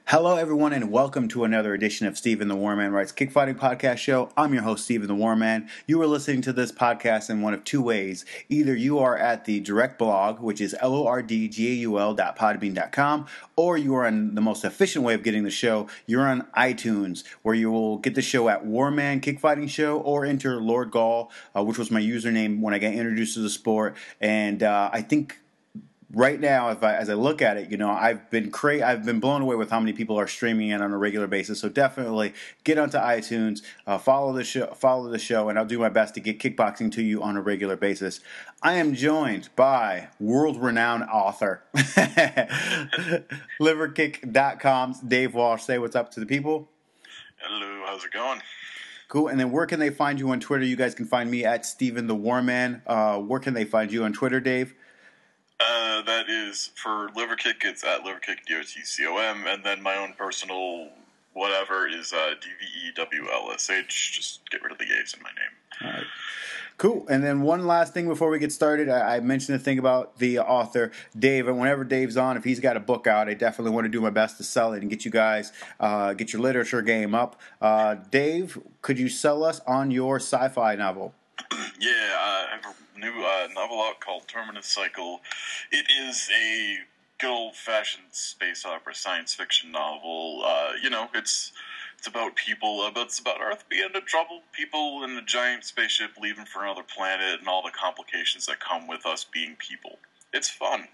Hello, everyone, and welcome to another edition of Stephen the Warman Writes Kickfighting Podcast Show. I'm your host, Stephen the Warman. You are listening to this podcast in one of two ways. Either you are at the direct blog, which is lordgaul.podbean.com, or you are on the most efficient way of getting the show. You're on iTunes, where you will get the show at Warman Kickfighting Show, or enter Lord Gaul, which was my username when I got introduced to the sport. And I think right now, as I look at it, I've been blown away with how many people are streaming it on a regular basis. So definitely get onto iTunes, follow the show, and I'll do my best to get kickboxing to you on a regular basis. I am joined by world-renowned author, Liverkick.com's Dave Walsh. Say what's up to the people. Hello, how's it going? Cool. And then where can they find you on Twitter? You guys can find me at Stephen the Warman. Where can they find you on Twitter, Dave? That is for Liverkick. It's at Liverkick DOTCOM, and then my own personal whatever is DVEWLSH. Just get rid of the A's in my name. All right. Cool. And then one last thing before we get started, I mentioned the thing about the author, Dave, and whenever Dave's on, if he's got a book out, I definitely want to do my best to sell it and get you guys, get your literature game up. Dave, could you sell us on your sci-fi novel? Yeah, I have a new novel out called Terminus Cycle. It is a good old-fashioned space opera science fiction novel. It's about people, it's about Earth being in trouble, people in a giant spaceship leaving for another planet, and all the complications that come with us being people. It's fun,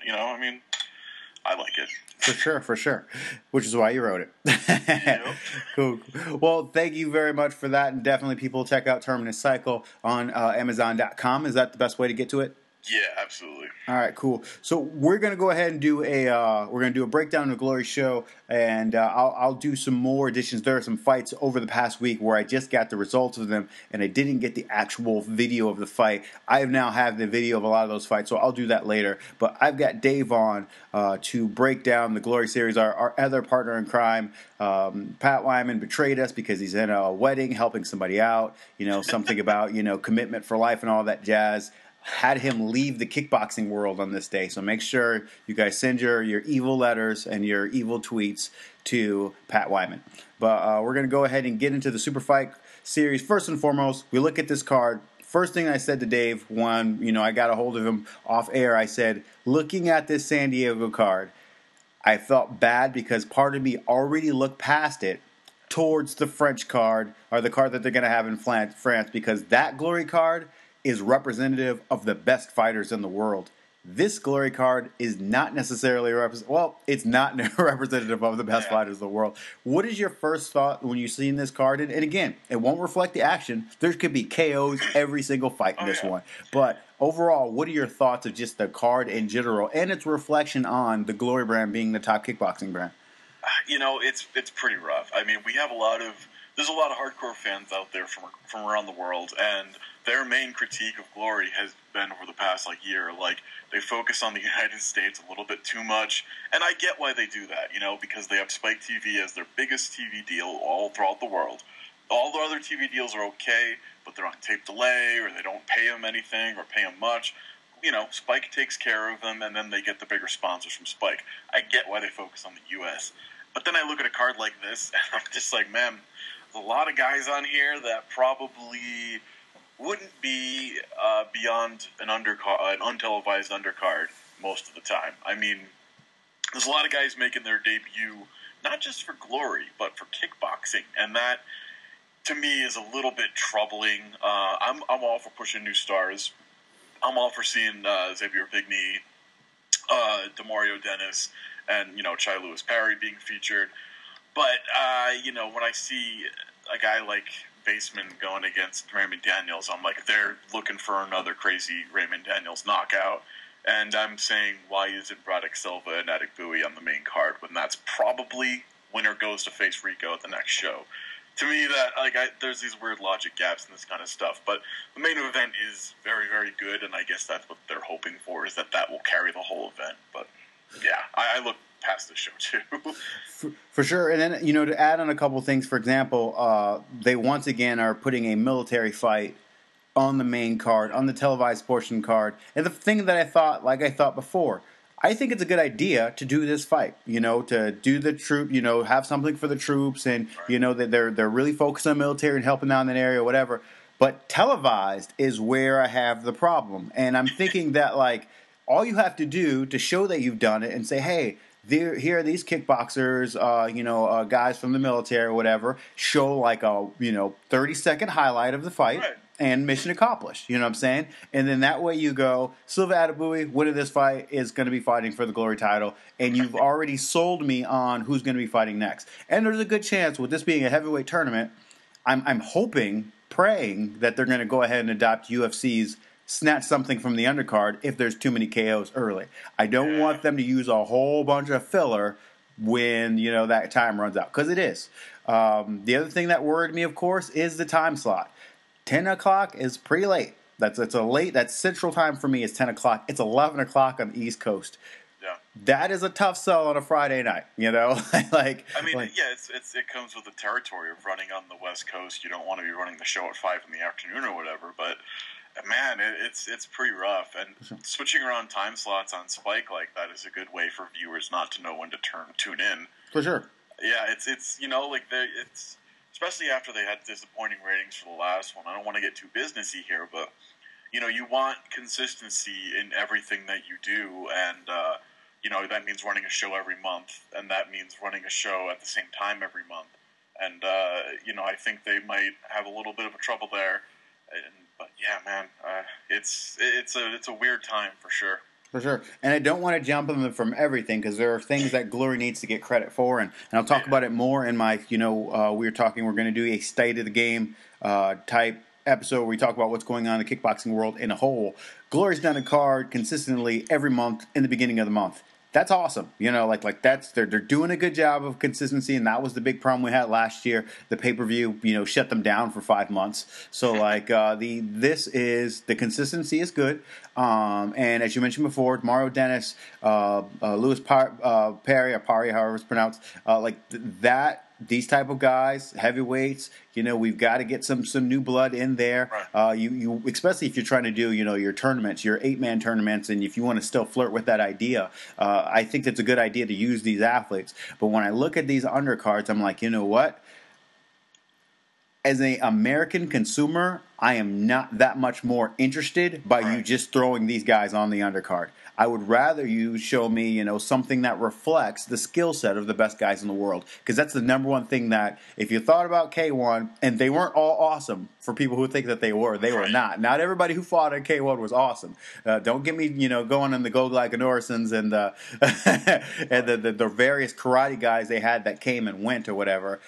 I like it. For sure. Which is why you wrote it. Yep. Cool. Well, thank you very much for that, and definitely people check out Terminus Cycle on Amazon.com. Is that the best way to get to it? Yeah, absolutely. All right, cool. So we're gonna go ahead and do a breakdown of the Glory show, and I'll do some more editions. There are some fights over the past week where I just got the results of them, and I didn't get the actual video of the fight. I now have the video of a lot of those fights, so I'll do that later. But I've got Dave on to break down the Glory series. Our other partner in crime, Pat Wyman, betrayed us because he's in a wedding helping somebody out. Something about commitment for life and all that jazz. Had him leave the kickboxing world on this day. So make sure you guys send your evil letters and your evil tweets to Pat Wyman. But we're going to go ahead and get into the Super Fight series. First and foremost, we look at this card. First thing I said to Dave when I got a hold of him off air, I said, looking at this San Diego card, I felt bad because part of me already looked past it towards the French card, or the card that they're going to have in France, because that Glory card is representative of the best fighters in the world. This Glory card is not necessarily it's not representative of the best fighters in the world. What is your first thought when you've seen this card? And again, it won't reflect the action. There could be KOs every single fight in this one. But overall, what are your thoughts of just the card in general and its reflection on the Glory brand being the top kickboxing brand? It's pretty rough. I mean, there's a lot of hardcore fans out there from around the world, and their main critique of Glory has been over the past year, they focus on the United States a little bit too much, and I get why they do that, because they have Spike TV as their biggest TV deal all throughout the world. All the other TV deals are okay, but they're on tape delay, or they don't pay them anything, or pay them much. Spike takes care of them, and then they get the bigger sponsors from Spike. I get why they focus on the U.S., but then I look at a card like this, and I'm just like, man, there's a lot of guys on here that probably wouldn't be beyond an untelevised undercard most of the time. I mean, there's a lot of guys making their debut, not just for Glory, but for kickboxing, and that, to me, is a little bit troubling. I'm all for pushing new stars. I'm all for seeing Xavier Vigny, Demario Dennis, and, Chai Lewis Parry being featured. But, when I see a guy like Baseman going against Raymond Daniels, I'm like, they're looking for another crazy Raymond Daniels knockout. And I'm saying, why isn't Braddock Silva and Attic Bowie on the main card when that's probably winner goes to face Rico at the next show? To me, there's these weird logic gaps in this kind of stuff. But the main event is very, very good, and I guess that's what they're hoping for, is that will carry the whole event. But, yeah, I look past the show, too. For sure. And then, to add on a couple things, for example, they once again are putting a military fight on the main card, on the televised portion card. And the thing that I thought before, I think it's a good idea to do this fight. To do the troop. Have something for the troops, and that they're really focused on military and helping out in that area, or whatever. But televised is where I have the problem, and I'm thinking that like all you have to do to show that you've done it and say, hey. Here are these kickboxers, guys from the military or whatever, show like a 30-second highlight of the fight. Right. And mission accomplished. You know what I'm saying? And then that way you go, Silva Adebouye, winner of this fight, is going to be fighting for the Glory title. And you've already sold me on who's going to be fighting next. And there's a good chance, with this being a heavyweight tournament, I'm hoping, praying that they're going to go ahead and adopt UFC's snatch something from the undercard if there's too many KOs early. I don't want them to use a whole bunch of filler when that time runs out, because it is. The other thing that worried me, of course, is the time slot. 10 o'clock is pretty late. That's Central Time for me is 10 o'clock. It's 11 o'clock on the East Coast. Yeah. That is a tough sell on a Friday night, it comes with the territory of running on the West Coast. You don't want to be running the show at 5 in the afternoon or whatever, but man, it's pretty rough. And switching around time slots on Spike like that is a good way for viewers not to know when to tune in. For sure. Yeah, it's especially after they had disappointing ratings for the last one. I don't want to get too businessy here, but you want consistency in everything that you do, and that means running a show every month, and that means running a show at the same time every month. And I think they might have a little bit of a trouble there. But yeah, man, it's a weird time for sure. For sure. And I don't want to jump them from everything, because there are things that Glory needs to get credit for. And I'll talk about it more in my, we're going to do a state of the game type episode where we talk about what's going on in the kickboxing world in a whole. Glory's done a card consistently every month in the beginning of the month. That's awesome. They're doing a good job of consistency, and that was the big problem we had last year. The pay-per-view, shut them down for 5 months. So the consistency is good. And as you mentioned before, Mario Dennis, Louis Perry, or Pari, however it's pronounced, these type of guys, heavyweights, we've got to get some new blood in there. Right. You especially if you're trying to do, your tournaments, your 8-man tournaments, and if you want to still flirt with that idea, I think that's a good idea to use these athletes. But when I look at these undercards, I'm like, you know what? As an American consumer, I am not that much more interested by you just throwing these guys on the undercard. I would rather you show me, something that reflects the skill set of the best guys in the world. Because that's the number one thing that, if you thought about K1, and they weren't all awesome for people who think that they were not. Not everybody who fought in K1 was awesome. Don't get me, going on the Gogol Gunnarsons and the various karate guys they had that came and went or whatever.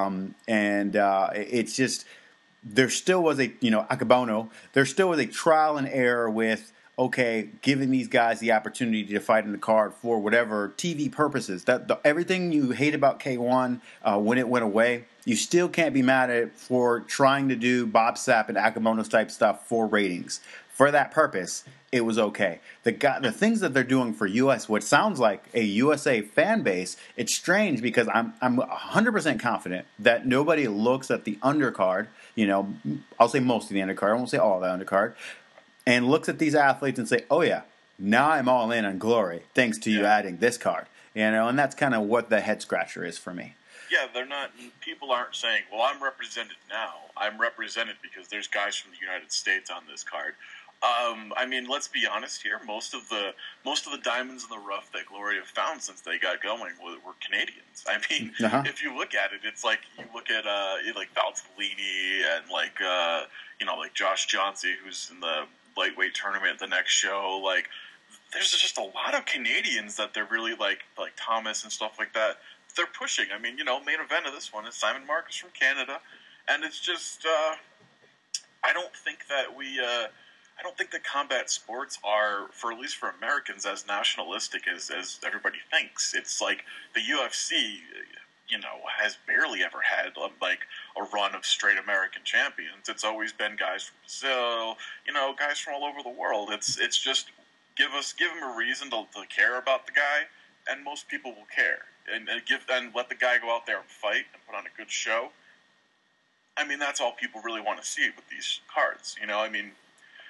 It's just, there still was a, Akabono, there still was a trial and error with, okay, giving these guys the opportunity to fight in the card for whatever TV purposes. Everything you hate about K1 when it went away, you still can't be mad at it for trying to do Bob Sapp and Akabono type stuff for ratings. For that purpose, it was okay. The things that they're doing for what sounds like a USA fan base, it's strange because I'm 100% confident that nobody looks at the undercard, I'll say most of the undercard, I won't say all the undercard, and looks at these athletes and say, oh yeah, now I'm all in on Glory, thanks to you adding this card. And that's kind of what the head scratcher is for me. Yeah, people aren't saying, well, I'm represented now. I'm represented because there's guys from the United States on this card. Let's be honest here. Most of the diamonds in the rough that Glory have found since they got going were Canadians. If you look at it, it's like you look at Valtellini and like Josh Johnsey, who's in the lightweight tournament at the next show. Like, there's just a lot of Canadians that they're really like Thomas and stuff like that. They're pushing. Main event of this one is Simon Marcus from Canada, and it's just I don't think that combat sports are, at least for Americans, as nationalistic as everybody thinks. It's like the UFC, has barely ever had a run of straight American champions. It's always been guys from Brazil, guys from all over the world. It's just give them a reason to care about the guy, and most people will care. And let the guy go out there and fight and put on a good show. That's all people really want to see with these cards.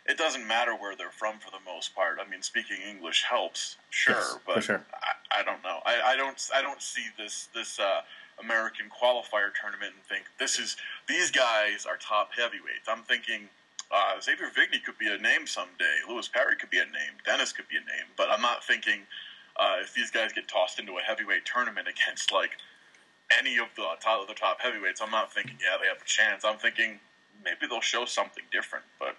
it doesn't matter where they're from for the most part. I mean, speaking English helps, sure, Yes, but for sure. I don't know. I don't see this American qualifier tournament and think these guys are top heavyweights. I'm thinking Xavier Vigny could be a name someday. Lewis Perry could be a name. Dennis could be a name. But I'm not thinking if these guys get tossed into a heavyweight tournament against like any of the top heavyweights, I'm not thinking they have a chance. I'm thinking maybe they'll show something different. But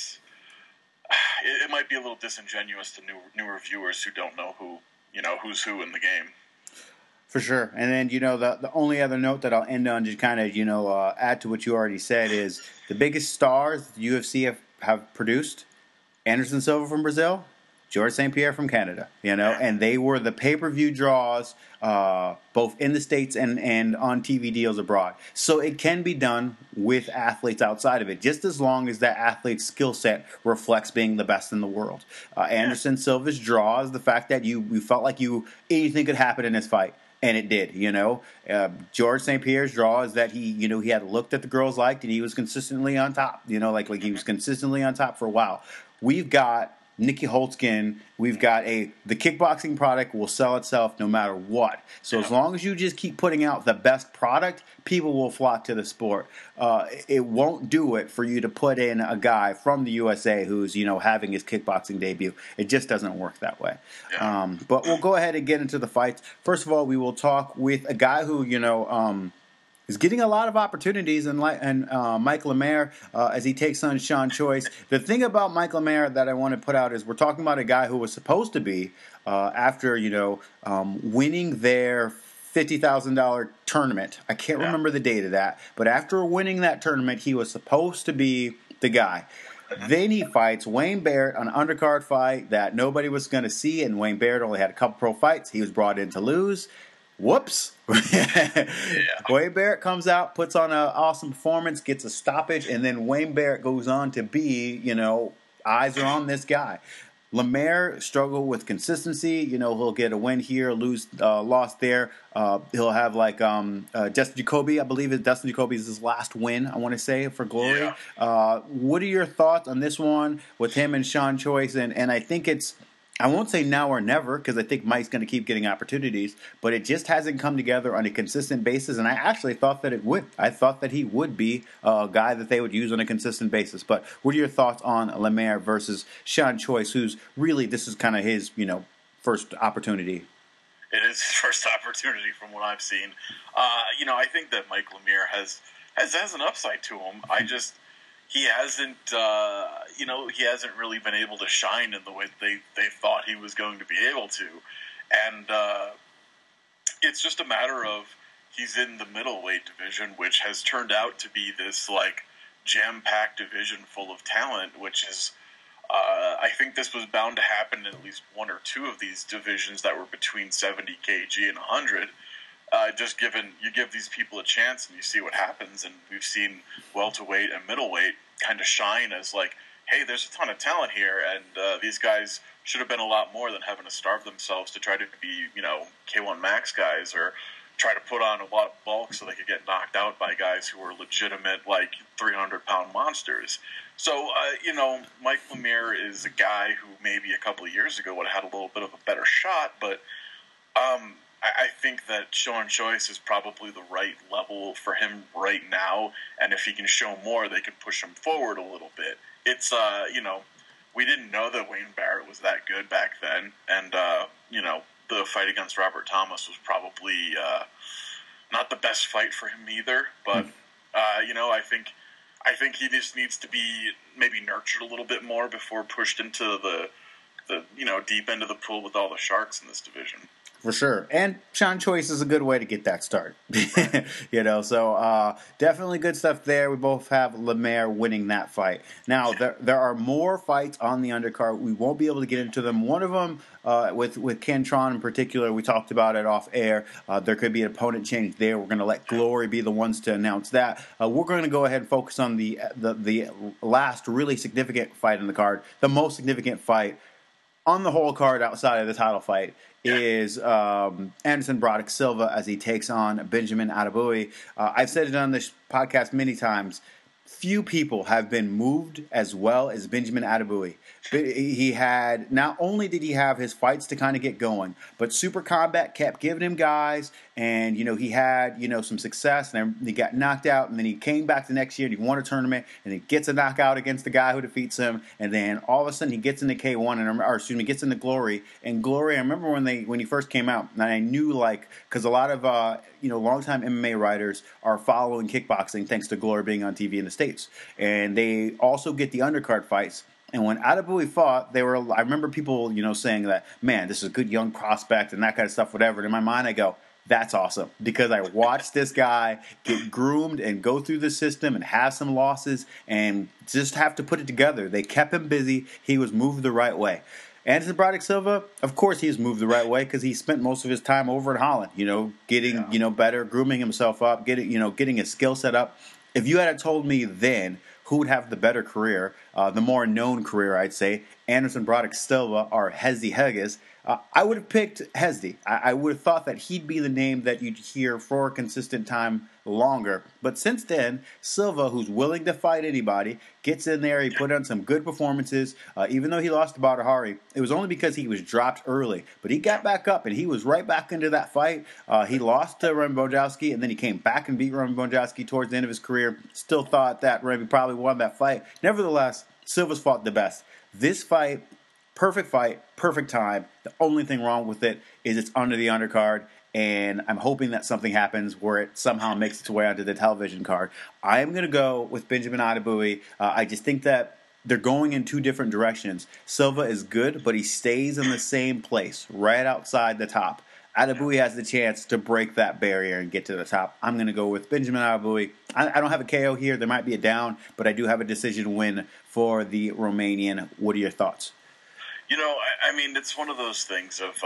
it might be a little disingenuous to newer viewers who don't know who's who in the game. For sure. And then, the only other note that I'll end on to kind of, add to what you already said is the biggest stars the UFC have produced, Anderson Silva from Brazil, George St. Pierre from Canada, and they were the pay-per-view draws both in the States and on TV deals abroad. So it can be done with athletes outside of it, just as long as that athlete's skill set reflects being the best in the world. Anderson Silva's draw is the fact that you felt like anything could happen in this fight. And it did, George St. Pierre's draw is that he had looked at the girls liked and he was consistently on top, like he was consistently on top for a while. We've got Nikki Holtzkin. We've got the kickboxing product will sell itself no matter what. So as long as you just keep putting out the best product, people will flock to the sport. It won't do it for you to put in a guy from the USA who's, having his kickboxing debut. It just doesn't work that way. Yeah. But we'll go ahead and get into the fights. First of all, we will talk with a guy who, is getting a lot of opportunities, and Mike Lemaire as he takes on Sean Choice. The thing about Mike Lemaire that I want to put out is we're talking about a guy who was supposed to be, after winning their $50,000 tournament. I can't remember the date of that, but after winning that tournament, he was supposed to be the guy. Then he fights Wayne Barrett on an undercard fight that nobody was going to see, and Wayne Barrett only had a couple pro fights. He was brought in to lose. Whoops. Wayne Barrett comes out, puts on an awesome performance, gets a stoppage, and then Wayne Barrett goes on to be, eyes are on this guy. Lemaire struggled with consistency. He'll get a win here, loss there. He'll have Dustin Jacoby. I believe Dustin Jacoby is his last win, I want to say, for Glory. Yeah. What are your thoughts on this one with him and Sean Choice? And I think I won't say now or never, because I think Mike's going to keep getting opportunities, but it just hasn't come together on a consistent basis, and I actually thought that it would. I thought that he would be a guy that they would use on a consistent basis. But what are your thoughts on Lemaire versus Sean Choice, who's really, this is kind of his, first opportunity? It is his first opportunity from what I've seen. I think that Mike Lemaire has an upside to him. He hasn't really been able to shine in the way they thought he was going to be able to. And it's just a matter of he's in the middleweight division, which has turned out to be this, jam-packed division full of talent, which is, I think this was bound to happen in at least one or two of these divisions that were between 70 kg and 100. Just given you give these people a chance and you see what happens, and we've seen welterweight and middleweight kind of shine as hey, there's a ton of talent here, and these guys should have been a lot more than having to starve themselves to try to be, K1 Max guys, or try to put on a lot of bulk so they could get knocked out by guys who were legitimate 300-pound monsters. So Mike Lemaire is a guy who maybe a couple of years ago would have had a little bit of a better shot, but I think that Sean Choice is probably the right level for him right now, and if he can show more, they can push him forward a little bit. It's, we didn't know that Wayne Barrett was that good back then, and, the fight against Robert Thomas was probably not the best fight for him either, but, I think he just needs to be maybe nurtured a little bit more before pushed into the deep end of the pool with all the sharks in this division. For sure. And Sean Choice is a good way to get that start. So definitely good stuff there. We both have Lemaire winning that fight. Now, there are more fights on the undercard. We won't be able to get into them. One of them, with Ken Tron in particular, we talked about it off air. There could be an opponent change there. We're going to let Glory be the ones to announce that. We're going to go ahead and focus on the last really significant fight in the card, the most significant fight on the whole card outside of the title fight. Is Anderson Broderick Silva as he takes on Benjamin Adegbuyi. I've said it on this podcast many times. few people have been moved as well as Benjamin Adebayo. He had, not only did he have his fights to kind of get going, but Super Combat kept giving him guys, and he had some success, and then he got knocked out, and then he came back the next year and he won a tournament, and he gets a knockout against the guy who defeats him, and then all of a sudden he gets into K1 gets into Glory. And Glory, I remember when he first came out, and I knew because a lot of longtime MMA writers are following kickboxing thanks to Glory being on TV in the States, and they also get the undercard fights. And when Adebayo fought, I remember people, saying that, man, this is a good young prospect and that kind of stuff, whatever. And in my mind, I go, that's awesome, because I watched this guy get groomed and go through the system and have some losses and just have to put it together. They kept him busy. He was moved the right way. Anderson Broderick Silva, of course, he was moved the right way because he spent most of his time over in Holland, getting better, grooming himself up, getting his skill set up. If you had told me then who would have the better career, the more known career, I'd say, Anderson Broderick Silva or Hezdy Hegges, I would have picked Hezdy. I would have thought that he'd be the name that you'd hear for a consistent time longer. But since then, Silva, who's willing to fight anybody, gets in there. He put on some good performances. Even though he lost to Badr Hari, it was only because he was dropped early. But he got back up, and he was right back into that fight. He lost to Remy Bonjowski, and then he came back and beat Remy Bonjowski towards the end of his career. Still thought that Remy probably won that fight. Nevertheless, Silva's fought the best. This fight, perfect time. The only thing wrong with it is it's under the undercard, and I'm hoping that something happens where it somehow makes its way onto the television card. I am going to go with Benjamin Adebayo. I just think that they're going in two different directions. Silva is good, but he stays in the same place, right outside the top. Adebayo has the chance to break that barrier and get to the top. I'm going to go with Benjamin Adebayo. I don't have a KO here. There might be a down, but I do have a decision win for the Romanian. What are your thoughts? I mean, it's one of those things of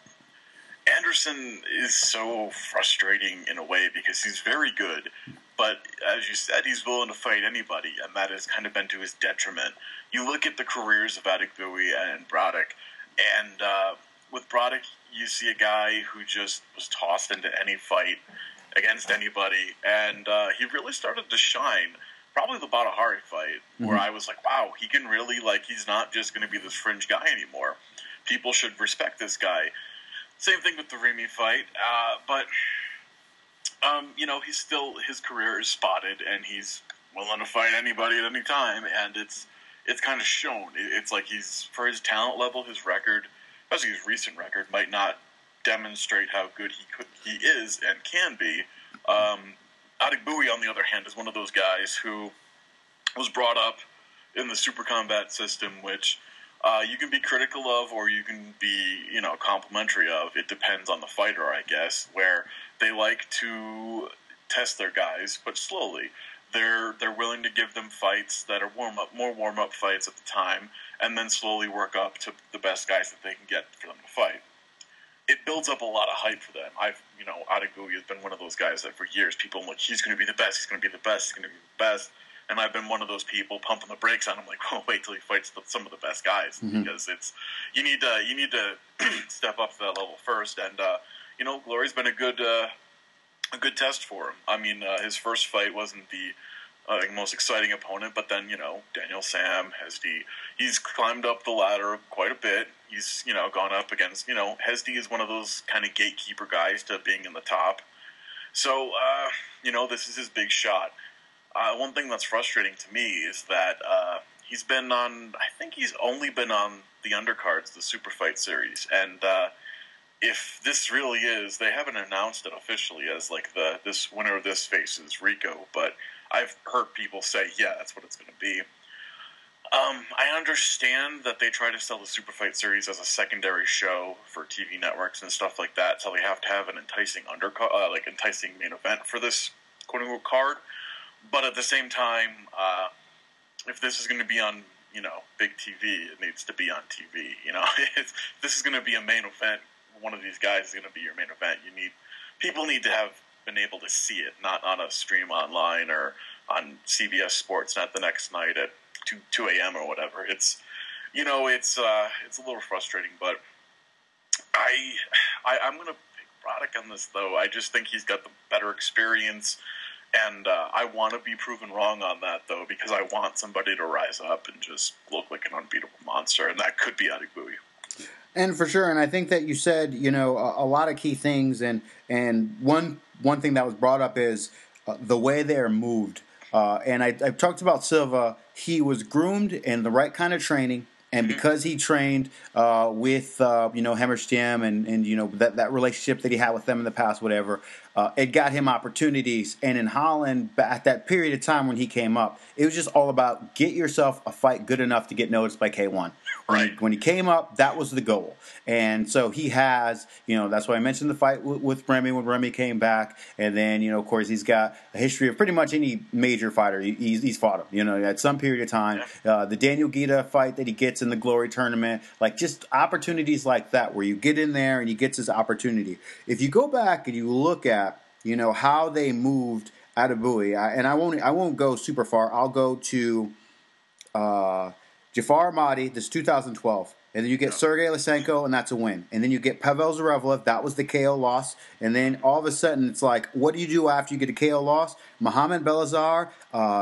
Anderson is so frustrating in a way because he's very good, but as you said, he's willing to fight anybody, and that has kind of been to his detriment. You look at the careers of Adebayo and Broderick, and with Broderick, you see a guy who just was tossed into any fight against anybody, and he really started to shine. Probably the Badr Hari fight, where I was like, wow, he can really, he's not just going to be this fringe guy anymore. People should respect this guy. Same thing with the Remy fight, but he's still, his career is spotted, and he's willing to fight anybody at any time, and it's kind of shown. It's like for his talent level, his record, especially his recent record, might not demonstrate how good he is and can be. Adebayo, on the other hand, is one of those guys who was brought up in the Super Combat system, which you can be critical of or you can be, complimentary of. It depends on the fighter, I guess, where they like to test their guys, but slowly. They're willing to give them fights that are more warm-up fights at the time, and then slowly work up to the best guys that they can get for them to fight. It builds up a lot of hype for them. Adebayo has been one of those guys that for years people are like, he's going to be the best, he's going to be the best, he's going to be the best. And I've been one of those people pumping the brakes on him, like, oh, wait till he fights some of the best guys, because you need to step up to that level first. And Glory's been a good test for him. I mean, his first fight wasn't the most exciting opponent, but then Daniel Sam, Hezdy, he's climbed up the ladder quite a bit. He's gone up against Hezdy is one of those kind of gatekeeper guys to being in the top. So this is his big shot. One thing that's frustrating to me is that he's been on. I think he's only been on the undercards, the Super Fight Series, and if this really is, they haven't announced it officially as this winner of this faces Rico, but I've heard people say, yeah, that's what it's going to be. I understand that they try to sell the Super Fight Series as a secondary show for TV networks and stuff like that, so they have to have an enticing enticing main event for this quote-unquote card. But at the same time, if this is going to be on, big TV, it needs to be on TV. If this is going to be a main event, one of these guys is going to be your main event. People need to have been able to see it, not on a stream online or on CBS Sports, not the next night at 2 a.m. or whatever. It's a little frustrating, but I'm going to pick Broderick on this, though. I just think he's got the better experience. And I want to be proven wrong on that, though, because I want somebody to rise up and just look like an unbeatable monster, and that could be Adegbuyi. And for sure, and I think that you said, a lot of key things, and one thing that was brought up is the way they are moved. And I've talked about Silva. He was groomed in the right kind of training, and because he trained with Hammerstiem and that relationship that he had with them in the past, whatever, it got him opportunities. And in Holland, at that period of time when he came up, it was just all about get yourself a fight good enough to get noticed by K1. Right. When he came up, that was the goal. And so he has, that's why I mentioned the fight with Remy when Remy came back. And then, of course, he's got a history of pretty much any major fighter. He's fought him, at some period of time. The Daniel Guida fight that he gets in the Glory tournament, like just opportunities like that where you get in there and he gets his opportunity. If you go back and you look at, how they moved Adegbuyi, and I won't go super far. I'll go to Jafar Ahmadi, this is 2012. And then you get Sergey Lysenko, and that's a win. And then you get Pavel Zarevlev, that was the KO loss. And then all of a sudden, it's like, what do you do after you get a KO loss? Mohamed Belazar,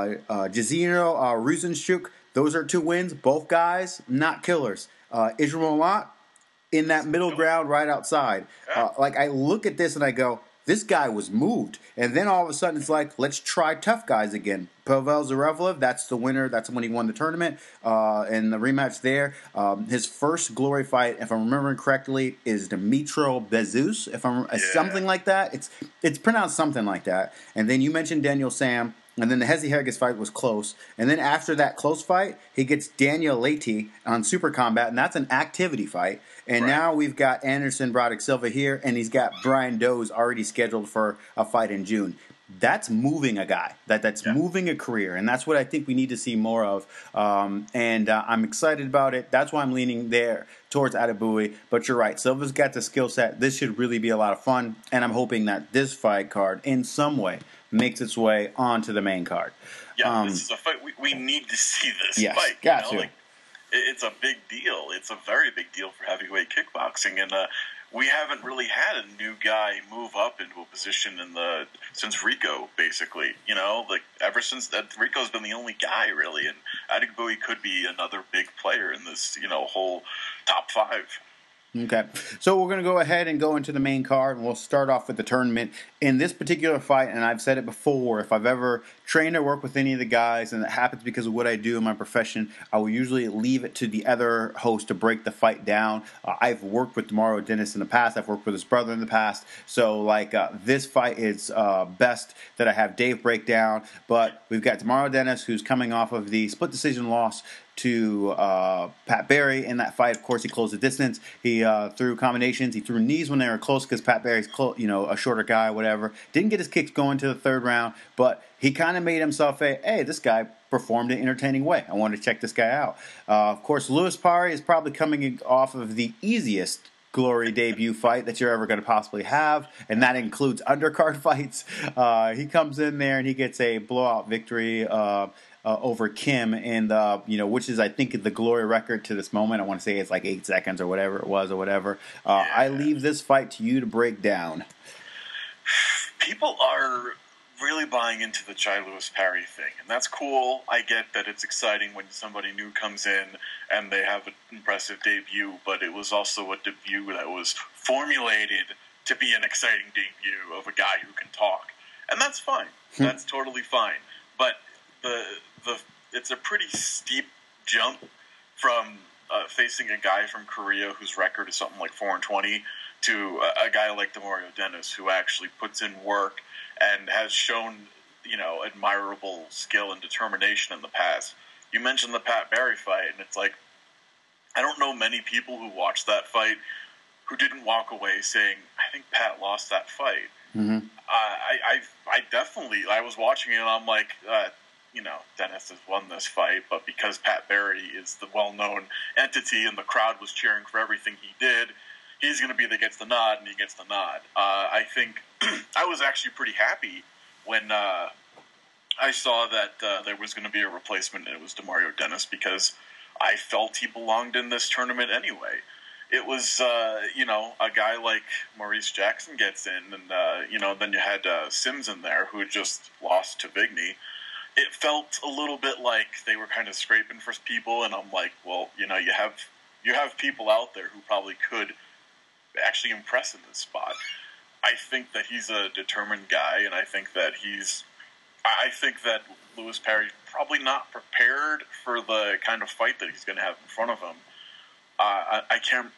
Jazino Rozenstruik, those are 2 wins. Both guys, not killers. Israel Molat, in that middle ground right outside. I look at this and I go, this guy was moved. And then all of a sudden it's like, let's try tough guys again. Pavel Zarevlev, that's the winner. That's when he won the tournament. And the rematch there. His first Glory fight, if I'm remembering correctly, is Dimitro Bezus. Something like that. It's pronounced something like that. And then you mentioned Daniel Sam. And then the Hezi Herges fight was close. And then after that close fight, he gets Daniel Leite on Super Combat, and that's an activity fight. And now we've got Anderson Broderick Silva here, and he's got Brian Doze already scheduled for a fight in June. That's moving a guy. That's moving a career, and that's what I think we need to see more of. And I'm excited about it. That's why I'm leaning there towards Adegbuyi. But you're right. Silva's got the skill set. This should really be a lot of fun, and I'm hoping that this fight card, in some way, makes its way onto the main card. Yeah, this is a fight. We need to see this fight. Got to. It's a big deal. It's a very big deal for heavyweight kickboxing, and we haven't really had a new guy move up into a position since Rico, basically. Ever since that, Rico's been the only guy really, and Adegbuyi could be another big player in this, whole top 5. Okay, so we're going to go ahead and go into the main card, and we'll start off with the tournament. In this particular fight, and I've said it before, if I've ever trained or worked with any of the guys, and it happens because of what I do in my profession, I will usually leave it to the other host to break the fight down. I've worked with Demario Dennis in the past. I've worked with his brother in the past. So, this fight is best that I have Dave break down. But we've got Demario Dennis, who's coming off of the split decision loss to Pat Barry in that fight. Of course, he closed the distance. He threw combinations. He threw knees when they were close because Pat Barry's a shorter guy, whatever. Didn't get his kicks going to the 3rd round, but he kind of made himself this guy performed in an entertaining way. I wanted to check this guy out. Of course, Louis Parry is probably coming off of the easiest Glory debut fight that you're ever going to possibly have, and that includes undercard fights. He comes in there and he gets a blowout victory over Kim, and which is, I think, the Glory record to this moment. I want to say it's like 8 seconds or whatever it was or whatever. I leave this fight to you to break down. People are really buying into the Jai Louis Parry thing, and that's cool. I get that it's exciting when somebody new comes in and they have an impressive debut, but it was also a debut that was formulated to be an exciting debut of a guy who can talk, and that's fine. That's totally fine. But it's a pretty steep jump from facing a guy from Korea whose record is something like 4-20 to a guy like Demario Dennis, who actually puts in work and has shown, admirable skill and determination in the past. You mentioned the Pat Barry fight, and it's like, I don't know many people who watched that fight who didn't walk away saying, I think Pat lost that fight. Mm-hmm. I was watching it and I'm like, Dennis has won this fight, but because Pat Barry is the well-known entity and the crowd was cheering for everything he did, he's going to be the gets the nod, and he gets the nod. I think I was actually pretty happy when I saw that there was going to be a replacement, and it was Demario Dennis, because I felt he belonged in this tournament anyway. it was, a guy like Maurice Jackson gets in, and, then you had Sims in there who had just lost to Vigny. It felt a little bit like they were kind of scraping for people, and I'm like, well, you have people out there who probably could actually impress in this spot. I think that he's a determined guy, and I think that Lewis Perry's probably not prepared for the kind of fight that he's going to have in front of him. I can't.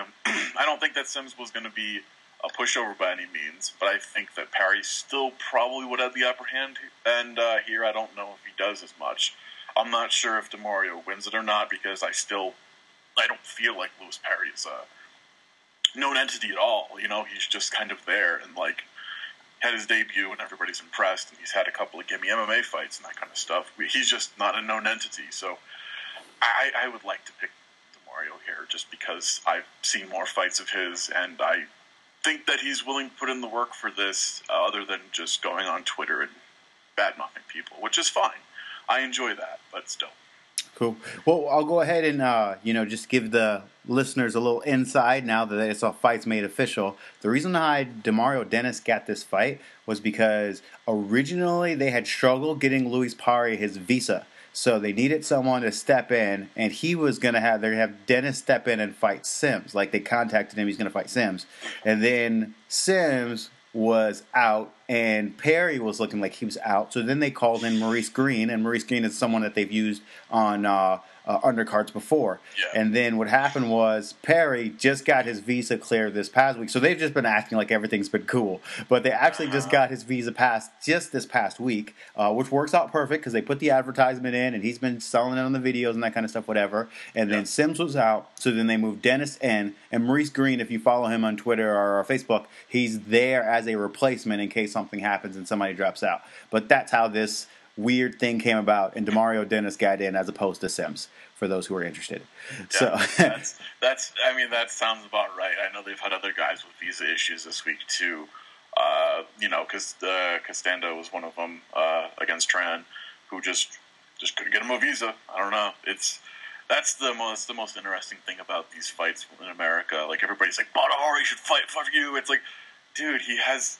I don't think that Sims was going to be a pushover by any means, but I think that Perry still probably would have the upper hand. And here, I don't know if he does as much. I'm not sure if DeMario wins it or not, because I don't feel like Lewis Perry is a known entity at all. He's just kind of there and had his debut and everybody's impressed, and he's had a couple of gimme MMA fights and that kind of stuff. He's just not a known entity, so I would like to pick DeMario here just because I've seen more fights of his, and I think that he's willing to put in the work for this, other than just going on Twitter and bad-mouthing people, which is fine. I enjoy that, but still. Cool. Well, I'll go ahead and, just give the listeners a little insight now that it's all fights made official. The reason why DeMario Dennis got this fight was because originally they had struggled getting Luis Pari his visa. So they needed someone to step in, and he was going to have Dennis step in and fight Sims. Like, they contacted him, he's going to fight Sims. And then Sims was out, and Perry was looking like he was out. So then they called in Maurice Green, and Maurice Green is someone that they've used on undercards before. Yeah. And then what happened was Perry just got his visa cleared this past week. So they've just been acting like everything's been cool. But they actually just got his visa passed just this past week, which works out perfect because they put the advertisement in, and he's been selling it on the videos and that kind of stuff, whatever. And then Sims was out, so then they moved Dennis in. And Maurice Green, if you follow him on Twitter or Facebook, he's there as a replacement in case something happens and somebody drops out. But that's how this weird thing came about, and DeMario Dennis got in as opposed to Sims, for those who are interested. Yeah, so that sounds about right. I know they've had other guys with visa issues this week too. Because Castando was one of them against Tran, who just couldn't get him a visa. I don't know. That's the most interesting thing about these fights in America. Like, everybody's like, Badahari should fight for you. It's like, dude, he has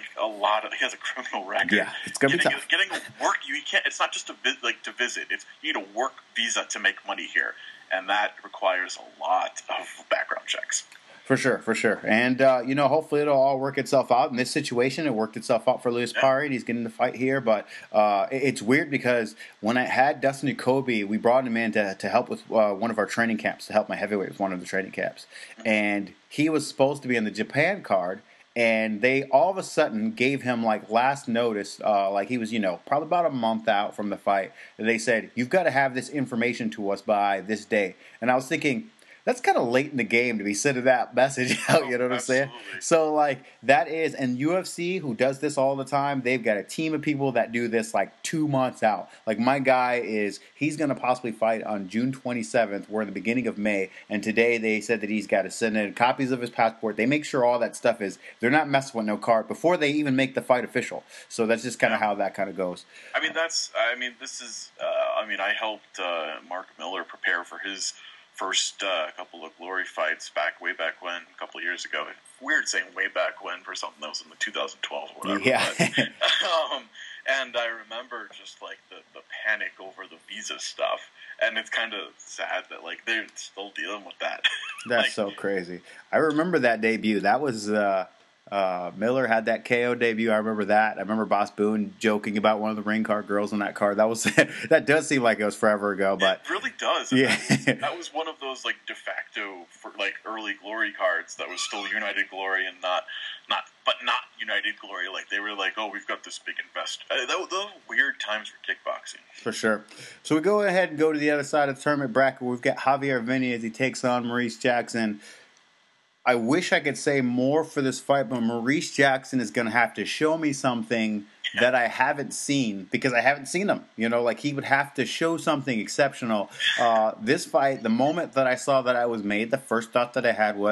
he has a criminal record. Yeah, it's gonna be tough. Getting a work, you can't. It's not just to visit. It's you need a work visa to make money here, and that requires a lot of background checks. For sure. And, hopefully it'll all work itself out. In this situation, it worked itself out for Luis Pari. He's getting the fight here. But it's weird because when I had Dustin Jacoby, we brought him in to help with one of our training camps, to help my heavyweight with one of the training camps. And he was supposed to be in the Japan card. And they all of a sudden gave him last notice, he was, probably about a month out from the fight. And they said, you've got to have this information to us by this day. And I was thinking, that's kind of late in the game to be sending that message out, you know what I'm saying? So, that is, and UFC, who does this all the time, they've got a team of people that do this 2 months out. My guy he's going to possibly fight on June 27th. We're in the beginning of May, and today they said that he's got to send in copies of his passport. They make sure all that stuff they're not messing with no card before they even make the fight official. So that's just kind of how that kind of goes. I helped Mark Miller prepare for his first couple of Glory fights way back when, a couple of years ago. Weird saying way back when for something that was in the 2012 or whatever. Yeah. And I remember just the panic over the visa stuff, and it's kind of sad that they're still dealing with that. That's so crazy. I remember that debut. That was Miller had that KO debut. I remember that. I remember Boss Boone joking about one of the ring card girls on that card. That does seem like it was forever ago, but it really does. Yeah, that was one of those de facto for early Glory cards that was still United Glory and not United Glory. They were oh, we've got this big investor. Those weird times for kickboxing. For sure. So we go ahead and go to the other side of the tournament bracket. We've got Javier Vinny as he takes on Maurice Jackson. I wish I could say more for this fight, but Maurice Jackson is going to have to show me something that I haven't seen, because I haven't seen him. He would have to show something exceptional. This fight, the moment that I saw that I was made, the first thought that I had was,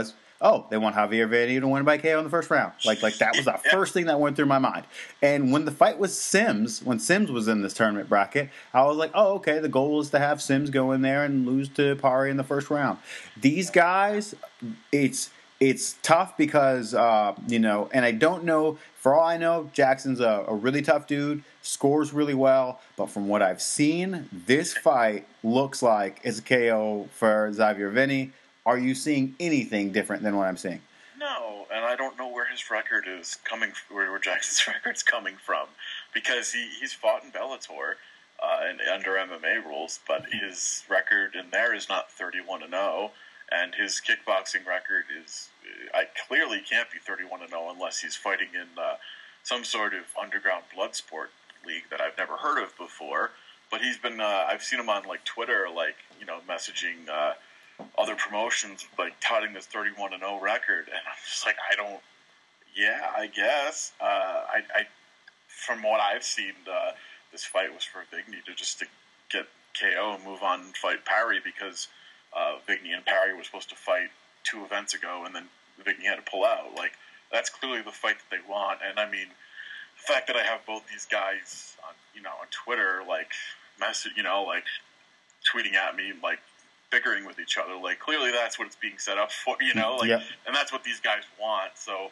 oh, they want Javier Vinny to win by KO in the first round. Like that was the first thing that went through my mind. And when the fight was Sims, when Sims was in this tournament bracket, I was like, oh, okay, the goal is to have Sims go in there and lose to Pari in the first round. These guys, it's tough because, and I don't know, for all I know, Jackson's a really tough dude, scores really well, but from what I've seen, this fight looks like it's a KO for Javier Vinny. Are you seeing anything different than what I'm seeing? No, and I don't know where his record is coming, where Jackson's record's coming from, because he's fought in Bellator and under MMA rules, but his record in there is not 31-0, and his kickboxing record is, I clearly can't be 31-0 unless he's fighting in some sort of underground blood sport league that I've never heard of before. But he's been, I've seen him on like Twitter, like messaging other promotions, like touting this 31-0 record, and I'm just like, I guess. I from what I've seen, this fight was for Vigny to get KO and move on and fight Parry, because Vigny and Parry were supposed to fight 2 events ago, and then Vigny had to pull out. Like, that's clearly the fight that they want. And I mean, the fact that I have both these guys on Twitter, like like tweeting at me, like bickering with each other, like clearly that's what it's being set up for, and that's what these guys want. So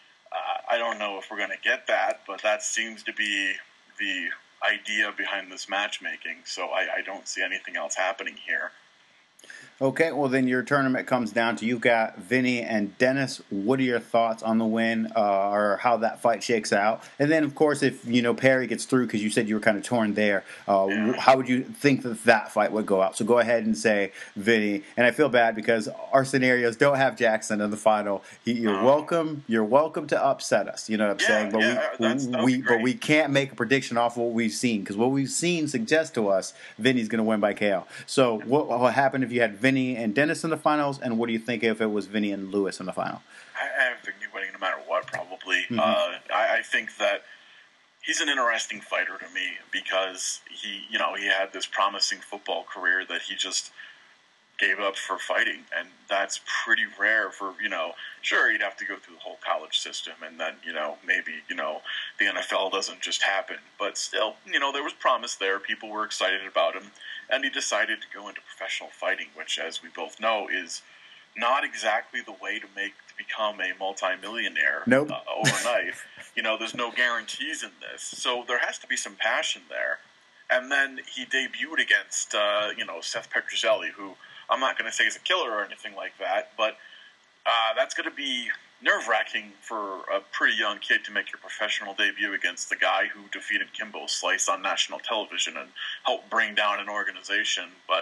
I don't know if we're going to get that, but that seems to be the idea behind this matchmaking. So I don't see anything else happening here. Okay, well then your tournament comes down to, you've got Vinny and Dennis. What are your thoughts on the win or how that fight shakes out? And then, of course, if Parry gets through, because you said you were kind of torn there, how would you think that fight would go out? So go ahead and say Vinny. And I feel bad because our scenarios don't have Jackson in the final. You're welcome. You're welcome to upset us. You know what I'm saying? But we can't make a prediction off what we've seen, because what we've seen suggests to us Vinny's going to win by KO. So what will happen if you had Vinny and Dennis in the finals, and what do you think if it was Vinny and Lewis in the final? I have Vinny winning no matter what, probably. Mm-hmm. I think that he's an interesting fighter to me, because he had this promising football career that he just gave up for fighting, and that's pretty rare for, sure, he'd have to go through the whole college system, and then, maybe, the NFL doesn't just happen, but still, there was promise there, people were excited about him, and he decided to go into professional fighting, which, as we both know, is not exactly the way to become a multimillionaire overnight. There's no guarantees in this, so there has to be some passion there. And then he debuted against, Seth Petrozelli, who I'm not going to say is a killer or anything like that, but that's going to be nerve-wracking for a pretty young kid to make your professional debut against the guy who defeated Kimbo Slice on national television and helped bring down an organization. But,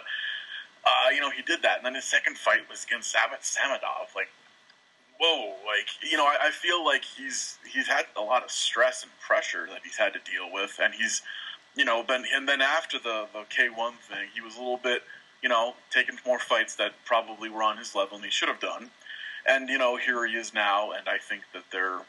he did that. And then his second fight was against Sabit Samadov. Like, whoa. Like, I feel like he's had a lot of stress and pressure that he's had to deal with. And he's, and then after the K1 thing, he was a little bit, taking more fights that probably were on his level and he should have done. And, here he is now, and I think that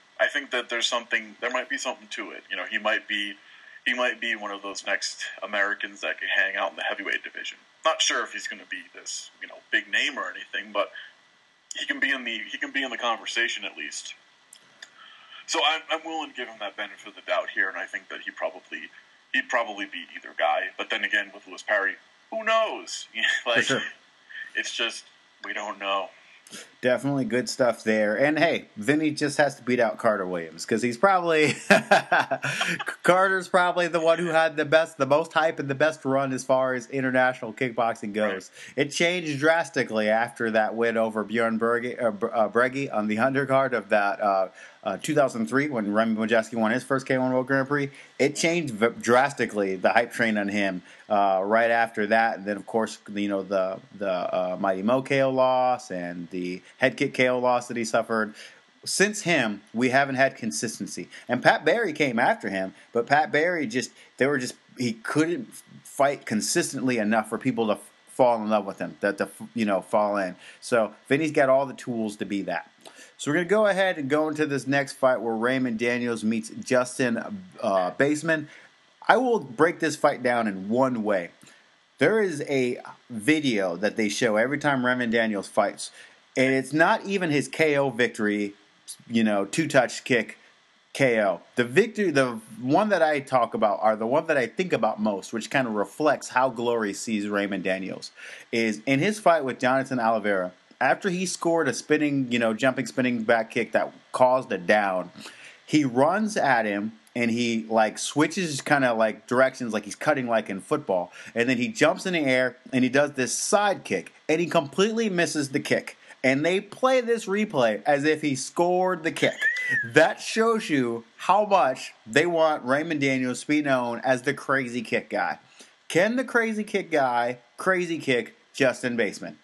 there might be something to it. He might be one of those next Americans that can hang out in the heavyweight division. Not sure if he's going to be this, big name or anything, but he can be in the conversation at least. So I'm willing to give him that benefit of the doubt here, and I think that he'd probably beat either guy. But then again, with Lewis Parry, who knows? For sure. It's just, we don't know. Definitely good stuff there. And hey, Vinny just has to beat out Carter Williams, because he's probably Carter's probably the one who had the most hype and the best run as far as international kickboxing goes. Right. It changed drastically after that win over Bjorn Breggy on the undercard of that 2003 when Remy Modjeski won his first K1 World Grand Prix. It changed drastically, the hype train on him right after that. And then, of course, the Mighty Mo KO loss and the head kick KO loss that he suffered. Since him, we haven't had consistency. And Pat Barry came after him, but Pat Barry he couldn't fight consistently enough for people to fall in love with him, to fall in. So Vinny's got all the tools to be that. So we're going to go ahead and go into this next fight where Raymond Daniels meets Justin Baseman. I will break this fight down in one way. There is a video that they show every time Raymond Daniels fights. And it's not even his KO victory, 2-touch kick KO. The one that I talk about, are the one that I think about most, which kind of reflects how Glory sees Raymond Daniels, is in his fight with Jonathan Oliveira. After he scored a spinning, jumping spinning back kick that caused a down, he runs at him and he switches kind of directions, like he's cutting like in football, and then he jumps in the air and he does this side kick and he completely misses the kick. And they play this replay as if he scored the kick. That shows you how much they want Raymond Daniels to be known as the crazy kick guy. Can the crazy kick guy crazy kick Justin Baseman?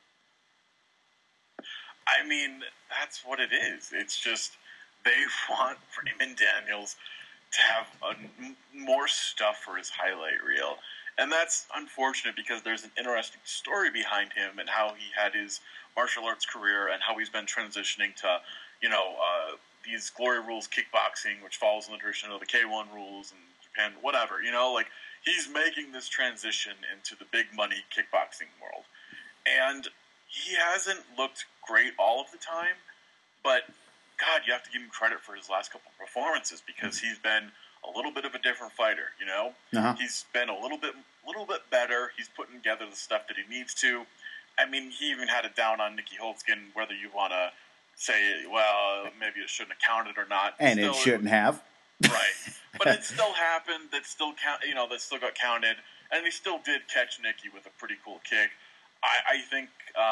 I mean, that's what it is. It's just they want Raymond Daniels to have more stuff for his highlight reel. And that's unfortunate because there's an interesting story behind him and how he had his martial arts career and how he's been transitioning to, these Glory Rules kickboxing, which follows in the tradition of the K1 rules and Japan, whatever. He's making this transition into the big money kickboxing world. And he hasn't looked great all of the time, but God, you have to give him credit for his last couple of performances because he's been a little bit of a different fighter, Uh-huh. He's been a little bit better. He's putting together the stuff that he needs to. I mean, he even had it down on Nicky Holtzkin, whether you want to say, well, maybe it shouldn't have counted or not. And it shouldn't have. Right. But it still happened. That still that still got counted. And he still did catch Nicky with a pretty cool kick. I think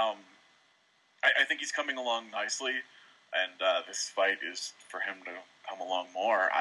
I think he's coming along nicely. And this fight is for him to come along more.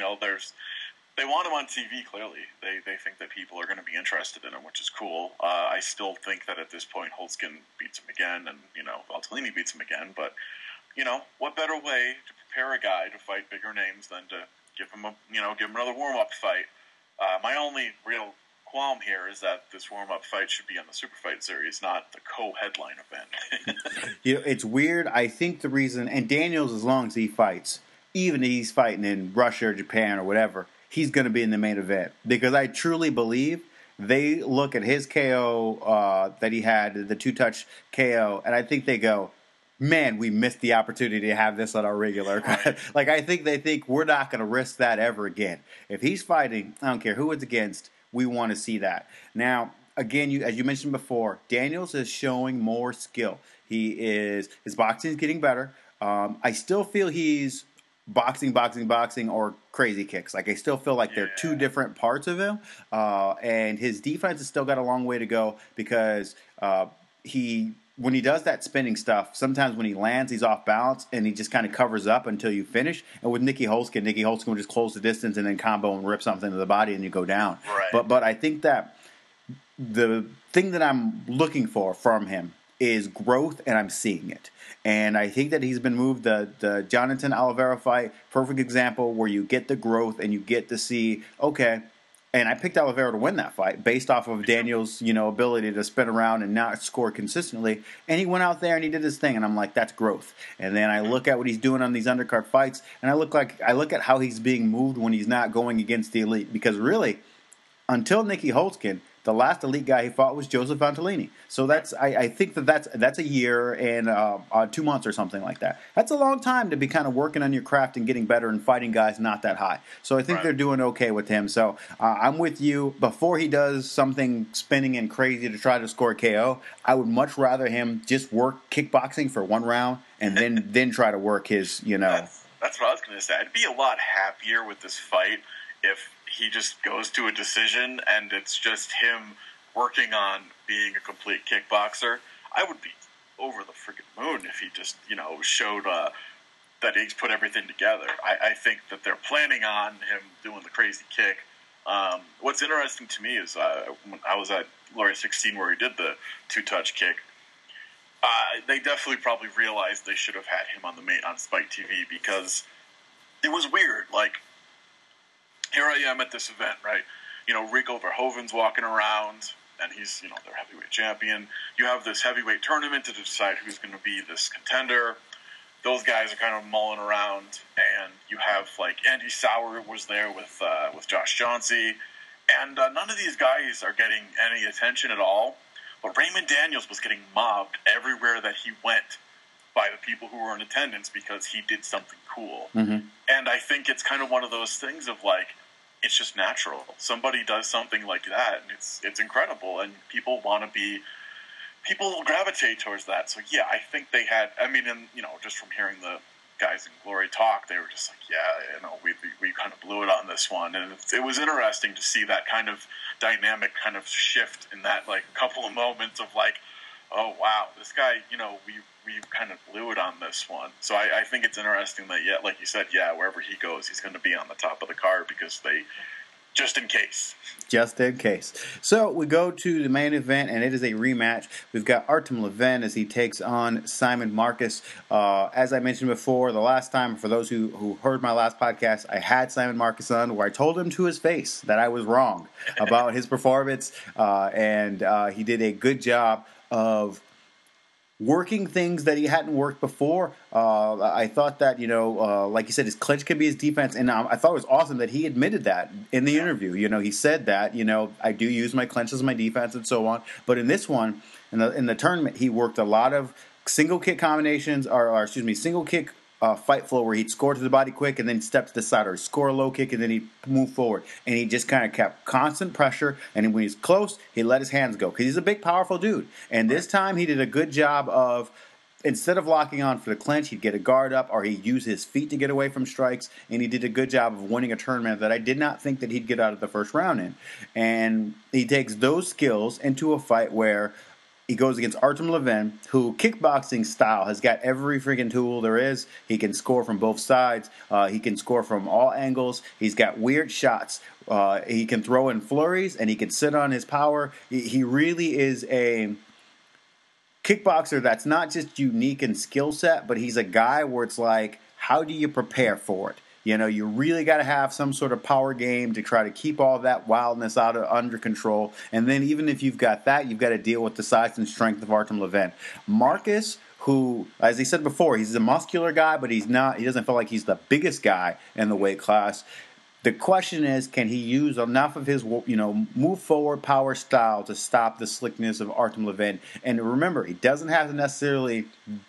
They want him on TV, clearly. They think that people are going to be interested in him, which is cool. I still think that at this point, Holtzkin beats him again, and, Valtellini beats him again. But, what better way to prepare a guy to fight bigger names than to give him another warm-up fight? My only real qualm here is that this warm-up fight should be on the Super Fight Series, not the co-headline event. It's weird. I think the reason, and Daniels, as long as he fights, even if he's fighting in Russia or Japan or whatever, he's going to be in the main event. Because I truly believe they look at his KO that he had, the 2-touch KO, and I think they go, man, we missed the opportunity to have this on our regular. Right. I think they think we're not going to risk that ever again. If he's fighting, I don't care who it's against, we want to see that. Now, again, as you mentioned before, Daniels is showing more skill. His boxing is getting better. I still feel he's boxing or crazy kicks. I still feel like they're two different parts of him. And his defense has still got a long way to go because when he does that spinning stuff, sometimes when he lands, he's off balance and he just kind of covers up until you finish. And with Nicky Holtzkin will just close the distance and then combo and rip something to the body and you go down. Right. But I think that the thing that I'm looking for from him is growth, and I'm seeing it. And I think that he's been moved. The Jonathan Oliveira fight, perfect example where you get the growth and you get to see, okay, and I picked Oliveira to win that fight based off of Daniels' ability to spin around and not score consistently. And he went out there and he did his thing, and I'm like, that's growth. And then I look at what he's doing on these undercard fights, and I look at how he's being moved when he's not going against the elite. Because really, until Nicky Holtzkin, the last elite guy he fought was Joseph Valtellini. So I think that's a year and 2 months or something like that. That's a long time to be kind of working on your craft and getting better and fighting guys not that high. So I think they're doing okay with him. So I'm with you. Before he does something spinning and crazy to try to score KO, I would much rather him just work kickboxing for one round and then try to work his, That's what I was going to say. I'd be a lot happier with this fight if he just goes to a decision and it's just him working on being a complete kickboxer. I would be over the freaking moon if he just, showed that he's put everything together. I think that they're planning on him doing the crazy kick. What's interesting to me is when I was at Glory 16 where he did the 2-touch kick, they definitely probably realized they should have had him on Spike TV because it was weird. Here I am at this event, right? Rico Verhoeven's walking around, and he's, their heavyweight champion. You have this heavyweight tournament to decide who's going to be this contender. Those guys are kind of mulling around, and you have, Andy Sauer was there with Josh Johnsey, and none of these guys are getting any attention at all. But Raymond Daniels was getting mobbed everywhere that he went. by the people who were in attendance because he did something cool. Mm-hmm. And I think it's kind of one of those things of like, it's just natural. Somebody does something like that, and it's incredible, and people will gravitate towards that. So yeah, I think they had. I mean, and just from hearing the guys in Glory talk, they were just like, yeah, we kind of blew it on this one, and it was interesting to see that kind of dynamic kind of shift in that like couple of moments of like, oh wow, this guy, we kind of blew it on this one. So I think it's interesting that, yeah, like you said, yeah, wherever he goes, he's going to be on the top of the card because just in case. Just in case. So we go to the main event, and it is a rematch. We've got Artem Levin as he takes on Simon Marcus. As I mentioned before, the last time, for those who heard my last podcast, I had Simon Marcus on where I told him to his face that I was wrong about his performance, and he did a good job of working things that he hadn't worked before. I thought that, like you said, his clinch could be his defense. And I thought it was awesome that he admitted that in the interview. He said that, I do use my clinch as my defense and so on. But in this one, in the tournament, he worked a lot of single kick combinations, single kick fight flow where he'd score to the body quick and then step to the side, or score a low kick and then he'd move forward. And he just kind of kept constant pressure. And when he's close, he let his hands go because he's a big, powerful dude. And this time he did a good job of, instead of locking on for the clinch, he'd get a guard up or he'd use his feet to get away from strikes. And he did a good job of winning a tournament that I did not think that he'd get out of the first round in. And he takes those skills into a fight where he goes against Artem Levin, who kickboxing style has got every freaking tool there is. He can score from both sides. He can score from all angles. He's got weird shots. He can throw in flurries, and he can sit on his power. He really is a kickboxer that's not just unique in skill set, but he's a guy where it's like, how do you prepare for it? You really got to have some sort of power game to try to keep all that wildness under control. And then even if you've got that, you've got to deal with the size and strength of Artem Levin. Marcus, who, as he said before, he's a muscular guy, but he doesn't feel like he's the biggest guy in the weight class. The question is, can he use enough of his, move forward power style to stop the slickness of Artem Levin? And remember, he doesn't have to necessarily,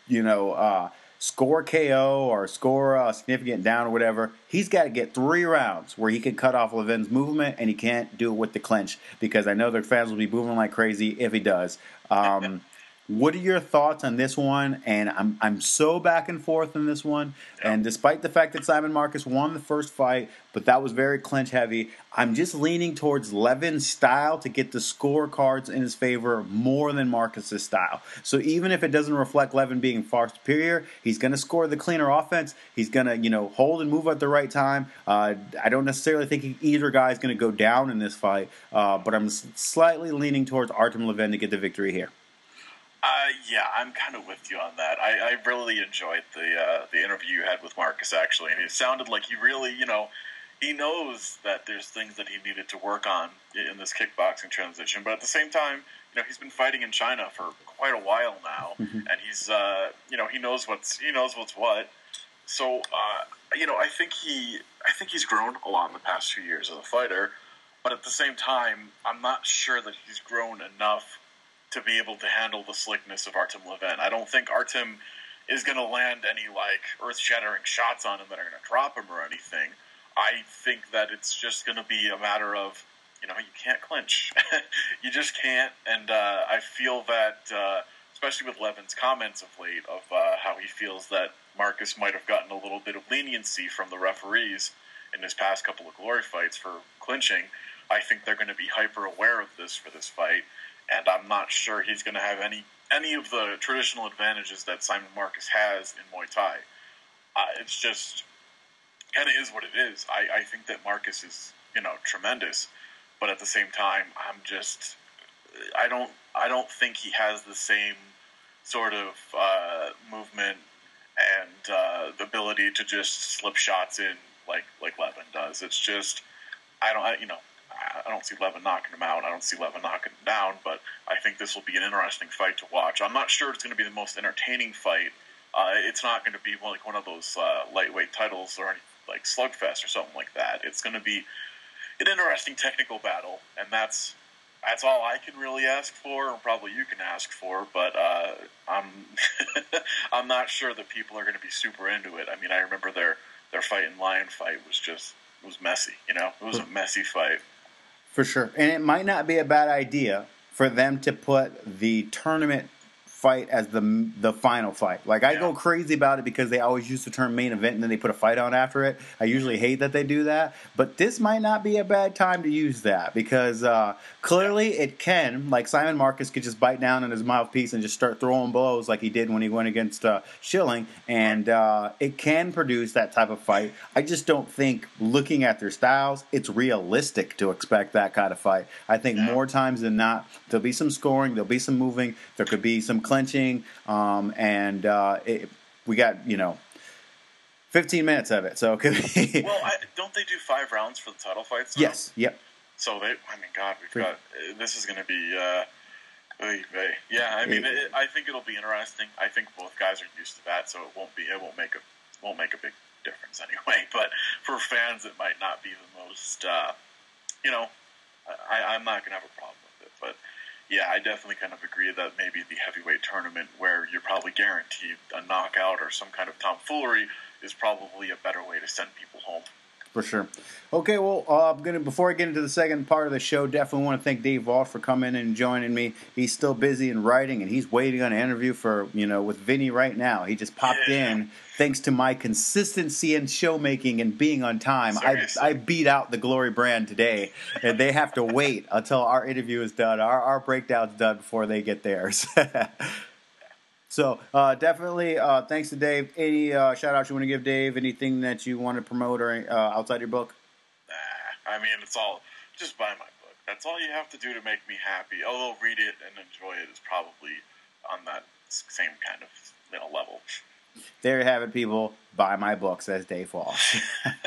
score KO or score a significant down or whatever. He's got to get 3 rounds where he can cut off Levin's movement, and he can't do it with the clinch because I know their fans will be moving like crazy if he does. What are your thoughts on this one? And I'm so back and forth in this one. Yep. And despite the fact that Simon Marcus won the first fight, but that was very clinch heavy, I'm just leaning towards Levin's style to get the scorecards in his favor more than Marcus's style. So even if it doesn't reflect Levin being far superior, he's going to score the cleaner offense. He's going to, hold and move at the right time. I don't necessarily think either guy is going to go down in this fight, but I'm slightly leaning towards Artem Levin to get the victory here. Yeah, I'm kind of with you on that. I really enjoyed the interview you had with Marcus, actually, and it sounded like he really, he knows that there's things that he needed to work on in this kickboxing transition, but at the same time, he's been fighting in China for quite a while now, and he's, he knows what's what. So, I think he's grown a lot in the past few years as a fighter, but at the same time, I'm not sure that he's grown enough to be able to handle the slickness of Artem Levin. I don't think Artem is going to land any earth-shattering shots on him that are going to drop him or anything. I think that it's just going to be a matter of, you can't clinch. You just can't. And I feel that, especially with Levin's comments of late, of how he feels that Marcus might have gotten a little bit of leniency from the referees in his past couple of Glory fights for clinching. I think they're going to be hyper aware of this for this fight. And I'm not sure he's going to have any of the traditional advantages that Simon Marcus has in Muay Thai. It's just kind of is what it is. I think that Marcus is, tremendous, but at the same time, I don't think he has the same sort of movement and the ability to just slip shots in like Levin does. It's just I don't see Levin knocking him out. I don't see Levin knocking him down, but I think this will be an interesting fight to watch. I'm not sure it's going to be the most entertaining fight. It's not going to be like one of those lightweight titles or like Slugfest or something like that. It's going to be an interesting technical battle, and that's, that's all I can really ask for, and probably you can ask for. But I'm I'm not sure that people are going to be super into it. I mean, I remember their fight in Lion fight was messy. You know, it was a messy fight. For sure. And it might not be a bad idea for them to put the tournament fight as the final fight. Like, I go crazy about it because they always use the term main event and then they put a fight on after it. I usually hate that they do that. But this might not be a bad time to use that because clearly it can. Like, Simon Marcus could just bite down on his mouthpiece and just start throwing blows like he did when he went against Schilling. And it can produce that type of fight. I just don't think, looking at their styles, it's realistic to expect that kind of fight. I think more times than not, there'll be some scoring, there'll be some moving, there could be some clinching, and we got 15 minutes of it, so it could be. Well, don't they do 5 rounds for the title fights now? Yes. Yep. So this is going to be. Yeah, I mean, I think it'll be interesting. I think both guys are used to that, so it won't make a big difference anyway. But for fans, it might not be the most. I'm not going to have a problem with it, but. Yeah, I definitely kind of agree that maybe the heavyweight tournament, where you're probably guaranteed a knockout or some kind of tomfoolery, is probably a better way to send people home. For sure. Okay, well, before I get into the second part of the show, definitely want to thank Dave Walsh for coming and joining me. He's still busy in writing, and he's waiting on an interview with Vinny right now. He just popped in thanks to my consistency in show making and being on time. I beat out the Glory brand today, and they have to wait until our interview is done, our breakdown's done before they get theirs. So definitely thanks to Dave. Any shout-outs you want to give Dave? Anything that you want to promote or outside your book? I mean, it's all just buy my book. That's all you have to do to make me happy. Although read it and enjoy it is probably on that same kind of level. There you have it, people. Buy my book, says Dave Walsh.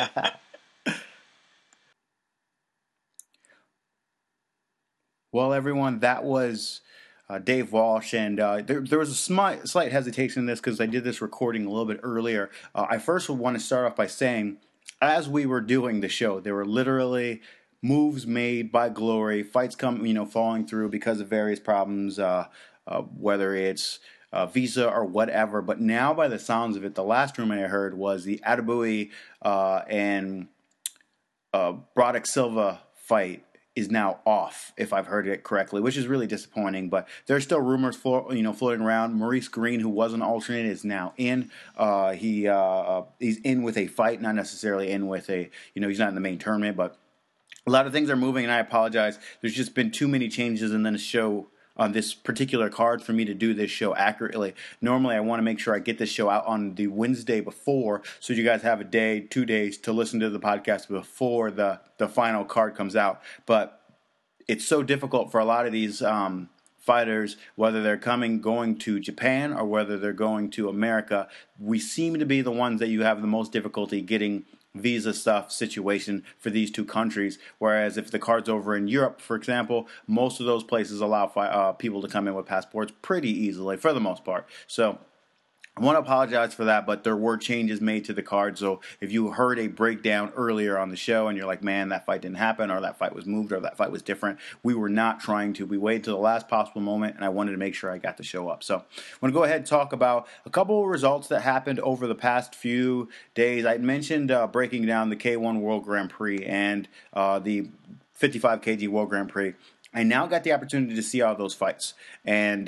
Well, everyone, that was Dave Walsh, and there was a slight hesitation in this because I did this recording a little bit earlier. I first would want to start off by saying, as we were doing the show, there were literally moves made by Glory, fights falling through because of various problems, whether it's visa or whatever. But now, by the sounds of it, the last rumor I heard was the Adebouye and Broderick Silva fight is now off, if I've heard it correctly, which is really disappointing. But there's still rumors floating around. Maurice Green, who was an alternate, is now in. He's in with a fight, not necessarily in with a, he's not in the main tournament, but a lot of things are moving, and I apologize. There's just been too many changes in the show on this particular card for me to do this show accurately. Normally, I want to make sure I get this show out on the Wednesday before, so you guys have a day, 2 days to listen to the podcast before the final card comes out. But it's so difficult for a lot of these fighters, whether they're going to Japan or whether they're going to America. We seem to be the ones that you have the most difficulty getting visa stuff situation for these two countries, whereas if the card's over in Europe, for example, most of those places allow people to come in with passports pretty easily for the most part. So I want to apologize for that, but there were changes made to the card. So if you heard a breakdown earlier on the show and you're like, man, that fight didn't happen, or that fight was moved, or that fight was different, we were not trying to. We waited to the last possible moment, and I wanted to make sure I got the show up. So I'm going to go ahead and talk about a couple of results that happened over the past few days. I mentioned breaking down the K1 World Grand Prix and the 55 kg World Grand Prix. I now got the opportunity to see all those fights. And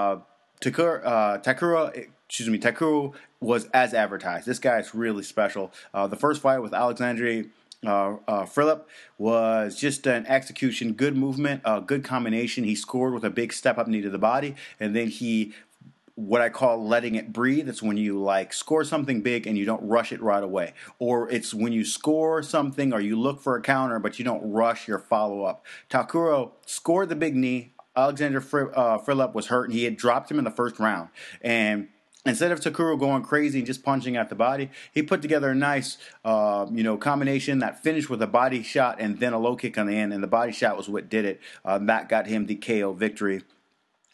Takeru was as advertised. This guy is really special. The first fight with Alexandre Philippe was just an execution, good movement, good combination. He scored with a big step-up knee to the body, and then what I call letting it breathe. It's when you score something big and you don't rush it right away. Or it's when you score something or you look for a counter, but you don't rush your follow-up. Takeru scored the big knee. Alexandre Philippe was hurt, and he had dropped him in the first round. And instead of Takeru going crazy and just punching at the body, he put together a nice, combination that finished with a body shot and then a low kick on the end, and the body shot was what did it. That got him the KO victory.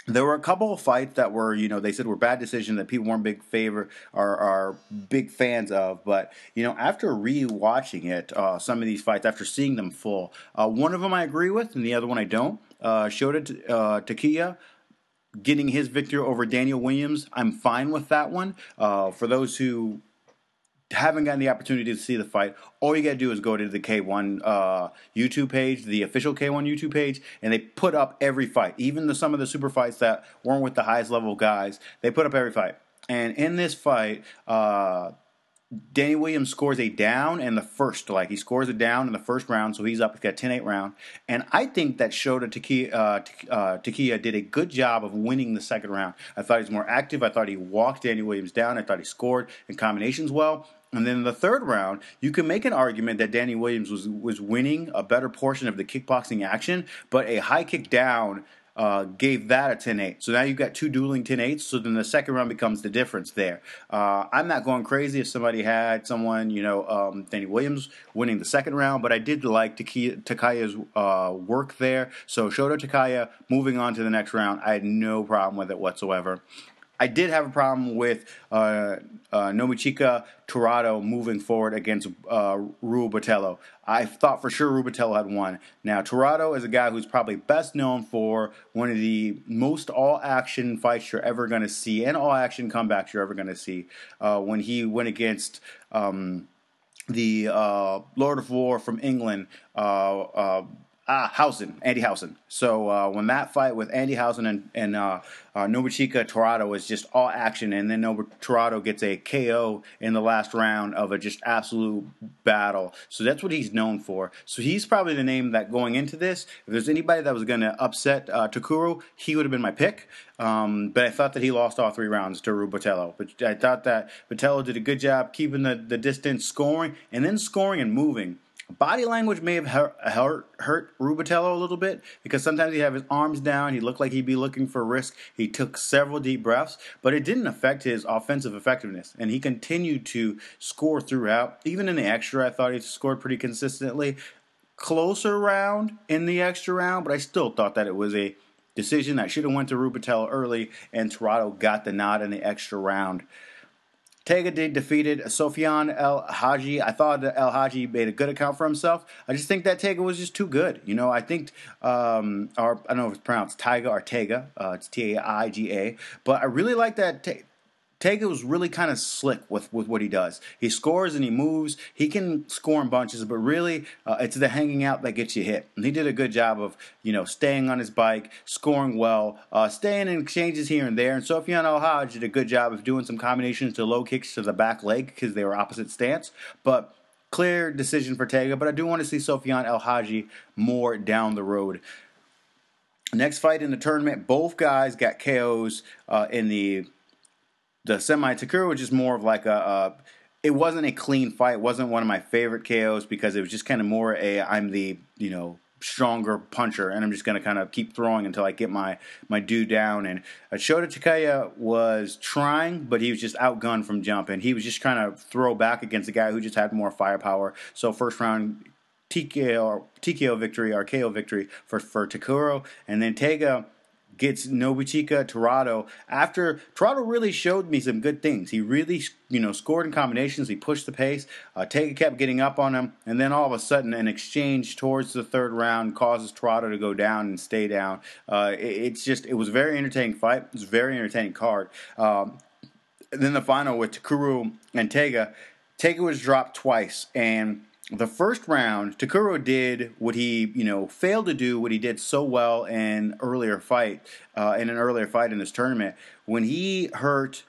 There were a couple of fights that were, they said were bad decisions that people weren't big favor or are big fans of. But after re-watching it, some of these fights, after seeing them full, one of them I agree with, and the other one I don't. Shota Takia getting his victory over Daniel Williams, I'm fine with that one. For those who haven't gotten the opportunity to see the fight, all you got to do is go to the K1 YouTube page, the official K1 YouTube page, and they put up every fight. Even some of the super fights that weren't with the highest level guys, they put up every fight. And in this fight, Danny Williams scores a down in the first. He scores a down in the first round, so he's up. He's got 10-8 round. And I think that Shota Takia did a good job of winning the second round. I thought he was more active. I thought he walked Danny Williams down. I thought he scored in combinations well. And then in the third round, you can make an argument that Danny Williams was winning a better portion of the kickboxing action, but a high kick down gave that a 10-8. So now you've got two dueling 10-8s, so then the second round becomes the difference there. I'm not going crazy if somebody had Danny Williams winning the second round, but I did like Takaya's work there. So Shota Takaya moving on to the next round, I had no problem with it whatsoever. I did have a problem with Nomichika Tirado moving forward against Rui Botelho. I thought for sure Rui Botelho had won. Now, Tirado is a guy who's probably best known for one of the most all-action fights you're ever going to see and all-action comebacks you're ever going to see. When he went against the Lord of War from England, Andy Housen. So when that fight with Andy Housen and Nomichika Tirado was just all action, and then Tirado gets a KO in the last round of a just absolute battle. So that's what he's known for. So he's probably the name that going into this, if there's anybody that was going to upset Takuru, he would have been my pick. But I thought that he lost all three rounds to Rui Botelho. But I thought that Botelho did a good job keeping the distance, scoring, and then scoring and moving. Body language may have hurt Rui Botelho a little bit because sometimes he'd have his arms down. He looked like he'd be looking for risk. He took several deep breaths, but it didn't affect his offensive effectiveness. And he continued to score throughout. Even in the extra, I thought he scored pretty consistently. Closer round in the extra round, but I still thought that it was a decision that should have went to Rui Botelho early, and Tirado got the nod in the extra round. Tega defeated Sofiane El Hadji. I thought that El Hadji made a good account for himself. I just think that Tega was just too good. I think, I don't know if it's pronounced Taiga or Tega. It's Taiga. But I really like that Tega was really kind of slick with what he does. He scores and he moves. He can score in bunches, but really it's the hanging out that gets you hit. And he did a good job of, staying on his bike, scoring well, staying in exchanges here and there. And Sofiane El Hadji did a good job of doing some combinations to low kicks to the back leg because they were opposite stance. But clear decision for Tega. But I do want to see Sofiane El Hadji more down the road. Next fight in the tournament, both guys got KOs in the semi-Takura was just more of like it wasn't a clean fight. It wasn't one of my favorite KOs because it was just kind of more I'm the, stronger puncher, and I'm just going to kind of keep throwing until I get my dude down. And Shota Takaya was trying, but he was just outgunned from jump, and he was just trying to throw back against a guy who just had more firepower. So first round TKO victory or KO victory for Takuro, and then Tega gets Nomichika Tirado after Tirado really showed me some good things. He really, scored in combinations. He pushed the pace. Tega kept getting up on him, and then all of a sudden, an exchange towards the third round causes Tirado to go down and stay down. It was a very entertaining fight. It was a very entertaining card. Then the final with Takuru and Tega. Tega was dropped twice, and the first round, Takuro did what he, failed to do, what he did so well in an earlier fight in this tournament. When he hurt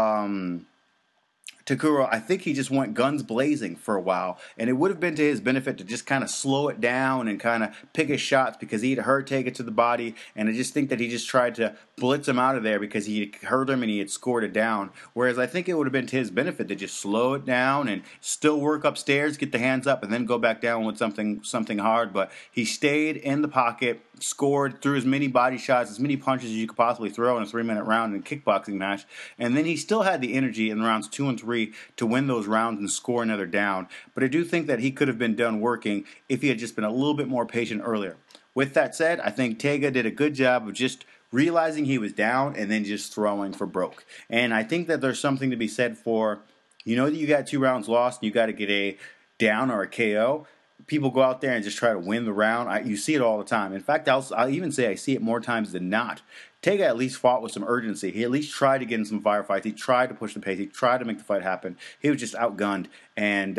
Takuro, I think he just went guns blazing for a while, and it would have been to his benefit to just kind of slow it down and kind of pick his shots because he'd hurt Tega to the body, and I just think that he just tried to blitz him out of there because he hurt him and he had scored it down, whereas I think it would have been to his benefit to just slow it down and still work upstairs, get the hands up, and then go back down with something hard, but he stayed in the pocket, scored, threw as many body shots, as many punches as you could possibly throw in a 3-minute round in a kickboxing match, and then he still had the energy in rounds 2 and 3 to win those rounds and score another down. But I do think that he could have been done working if he had just been a little bit more patient earlier. With that said, I think Tega did a good job of just realizing he was down and then just throwing for broke. And I think that there's something to be said for, you know that you got 2 rounds lost and you got to get a down or a KO. People go out there and just try to win the round. You see it all the time. In fact, I'll even say I see it more times than not. Tega at least fought with some urgency. He at least tried to get in some firefights. He tried to push the pace. He tried to make the fight happen. He was just outgunned. And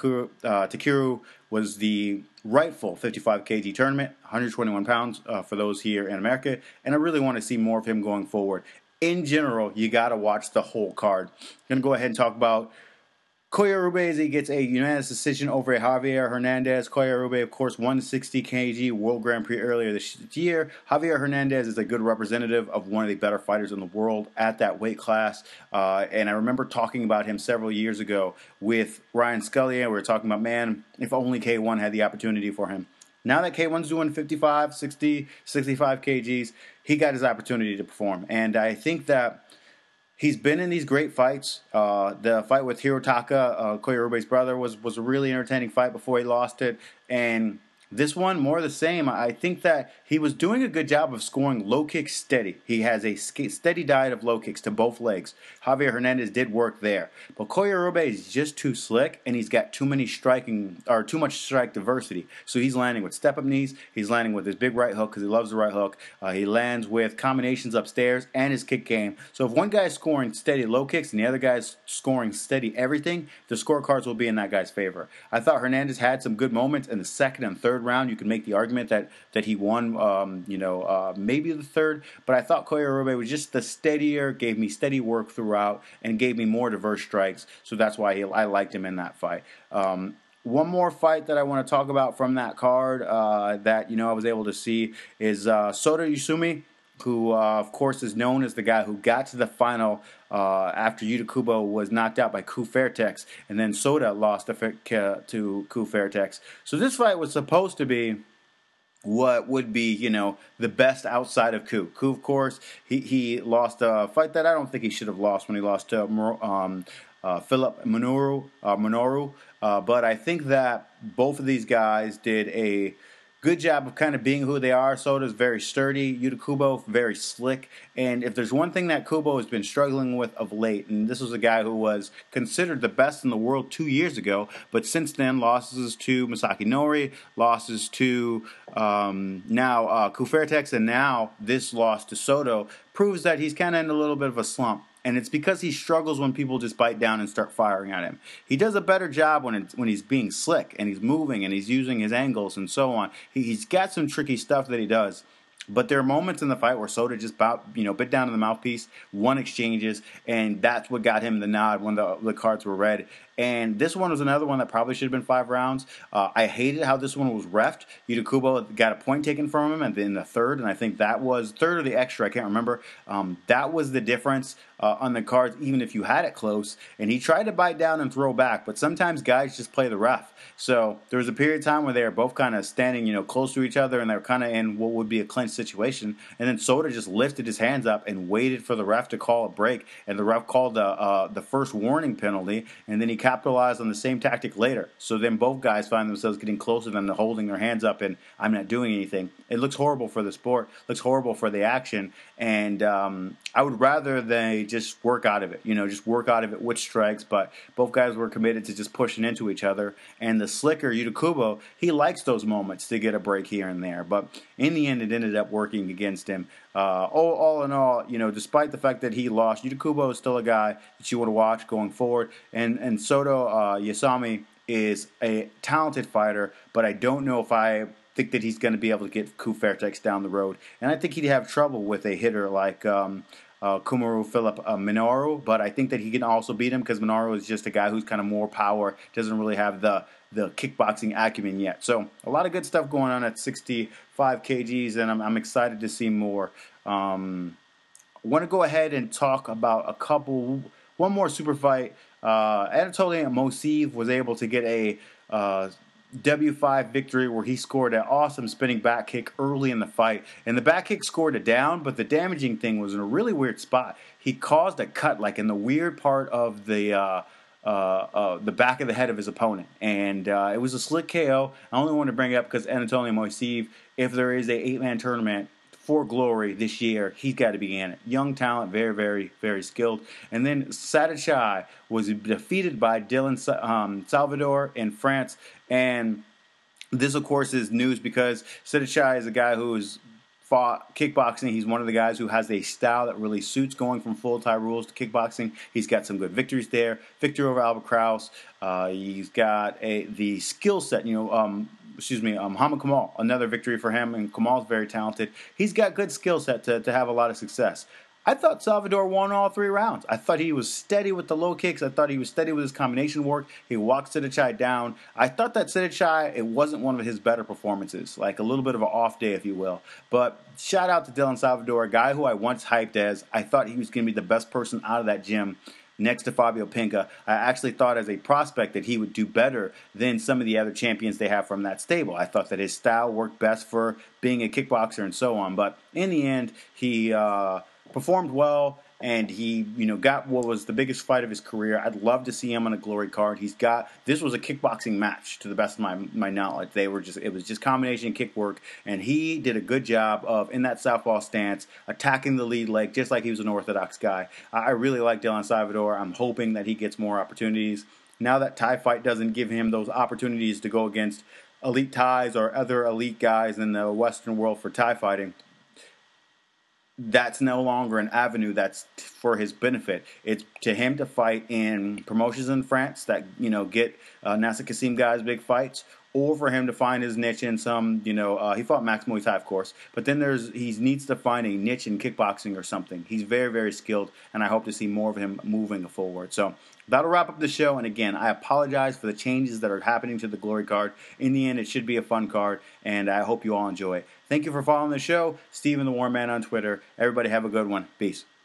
Takeru was the rightful 55 kg tournament, 121 pounds for those here in America. And I really want to see more of him going forward. In general, you got to watch the whole card. I'm going to go ahead and talk about Koya gets a unanimous decision over Javier Hernandez. Koya, of course, won the 60 kg World Grand Prix earlier this year. Javier Hernandez is a good representative of one of the better fighters in the world at that weight class. And I remember talking about him several years ago with Ryan Scully. We were talking about, man, if only K1 had the opportunity for him. Now that K1's doing 55, 60, 65 kgs, he got his opportunity to perform. And I think that he's been in these great fights. The fight with Hirotaka, Koya brother, was a really entertaining fight before he lost it. And this one, more of the same. I think that he was doing a good job of scoring low kicks steady. He has a steady diet of low kicks to both legs. Javier Hernandez did work there. But Koya is just too slick, and he's got too much strike diversity. So he's landing with step-up knees. He's landing with his big right hook because he loves the right hook. He lands with combinations upstairs and his kick game. So if one guy's scoring steady low kicks and the other guy's scoring steady everything, the scorecards will be in that guy's favor. I thought Hernandez had some good moments in the second and third round. You can make the argument that he won, maybe the third, but I thought Koya was just the steadier, gave me steady work throughout, and gave me more diverse strikes, so that's why I liked him in that fight. One more fight that I want to talk about from that card that I was able to see is Sota Usumi, who, of course, is known as the guy who got to the final after Yuta Kubo was knocked out by Ku Fairtex, and then Sota lost to Ku Fairtex. So this fight was supposed to be what would be, the best outside of Ku. Ku, of course, he lost a fight that I don't think he should have lost when he lost to Philip Minoru. But I think that both of these guys did a good job of kind of being who they are. Sota's very sturdy. Yuta Kubo, very slick. And if there's one thing that Kubo has been struggling with of late, and this was a guy who was considered the best in the world 2 years ago, but since then, losses to Masaki Nori, losses to now Ku Fairtex, and now this loss to Soto, proves that he's kind of in a little bit of a slump. And it's because he struggles when people just bite down and start firing at him. He does a better job when he's being slick and he's moving and he's using his angles and so on. He's got some tricky stuff that he does. But there are moments in the fight where Sota just bit down to the mouthpiece, won exchanges, and that's what got him the nod when the cards were read. And this one was another one that probably should have been 5 rounds. I hated how this one was reffed. Yuta Kubo got a point taken from him in the third, and I think that was third or the extra, I can't remember. That was the difference on the cards, even if you had it close. And he tried to bite down and throw back, but sometimes guys just play the ref. So there was a period of time where they were both kind of standing, close to each other, and they were kind of in what would be a clinch situation. And then Sota just lifted his hands up and waited for the ref to call a break, and the ref called the first warning penalty, and then he capitalized on the same tactic later. So then both guys find themselves getting closer than holding their hands up and I'm not doing anything. It looks horrible for the sport, looks horrible for the action, and I would rather they just work out of it, just work out of it with strikes, but both guys were committed to just pushing into each other, and the slicker Yuta Kubo, he likes those moments to get a break here and there, but in the end it ended up working against him. All in all, despite the fact that he lost, Yuta Kubo is still a guy that you want to watch going forward, and Soto Usumi is a talented fighter, but I don't know if I think that he's going to be able to get Ku Fairtex down the road, and I think he'd have trouble with a hitter like Kumaru Philip Minoru, but I think that he can also beat him because Minoru is just a guy who's kind of more power, doesn't really have the kickboxing acumen yet. So a lot of good stuff going on at 65 kgs, and I'm excited to see more. I want to go ahead and talk about one more super fight. Anatoly Mosiv was able to get a W5 victory where he scored an awesome spinning back kick early in the fight. And the back kick scored a down, but the damaging thing was in a really weird spot. He caused a cut like in the weird part of the back of the head of his opponent. And it was a slick KO. I only want to bring it up because Anatoly Mosiv, if there is a 8-man tournament for Glory this year, he's got to be in it. Young talent, very, very, very skilled. And then Sadachai was defeated by Dylan Salvador in France. And this, of course, is news because Sadachai is a guy who has fought kickboxing. He's one of the guys who has a style that really suits going from full Thai rules to kickboxing. He's got some good victories there. Victory over Albert Kraus. He's got the skill set, Muhammad Kamal, another victory for him, and Kamal's very talented. He's got good skill set to have a lot of success. I thought Salvador won all 3 rounds. I thought he was steady with the low kicks. I thought he was steady with his combination work. He walked Sadachai down. I thought that Sadachai, it wasn't one of his better performances, like a little bit of an off day, if you will. But shout out to Dylan Salvador, a guy who I once hyped as I thought he was going to be the best person out of that gym next to Fabio Pinca. I actually thought as a prospect that he would do better than some of the other champions they have from that stable. I thought that his style worked best for being a kickboxer and so on. But in the end, he performed well, and he got what was the biggest fight of his career. I'd love to see him on a Glory card. This was a kickboxing match to the best of my knowledge. It was just combination kick work, and he did a good job of, in that southpaw stance, attacking the lead leg just like he was an orthodox guy. I really like Dylan Salvador. I'm hoping that he gets more opportunities. Now that Thai Fight doesn't give him those opportunities to go against elite Thais or other elite guys in the Western world for Thai fighting, that's no longer an avenue that's for his benefit. It's to him to fight in promotions in France that get Nasser Kassim guys big fights, or for him to find his niche in some he fought Max Muay Thai, of course, but then he needs to find a niche in kickboxing or something. He's very, very skilled, and I hope to see more of him moving forward. So that'll wrap up the show. And again, I apologize for the changes that are happening to the Glory card. In the end, it should be a fun card, and I hope you all enjoy it. Thank you for following the show. Steven the War Man on Twitter. Everybody have a good one. Peace.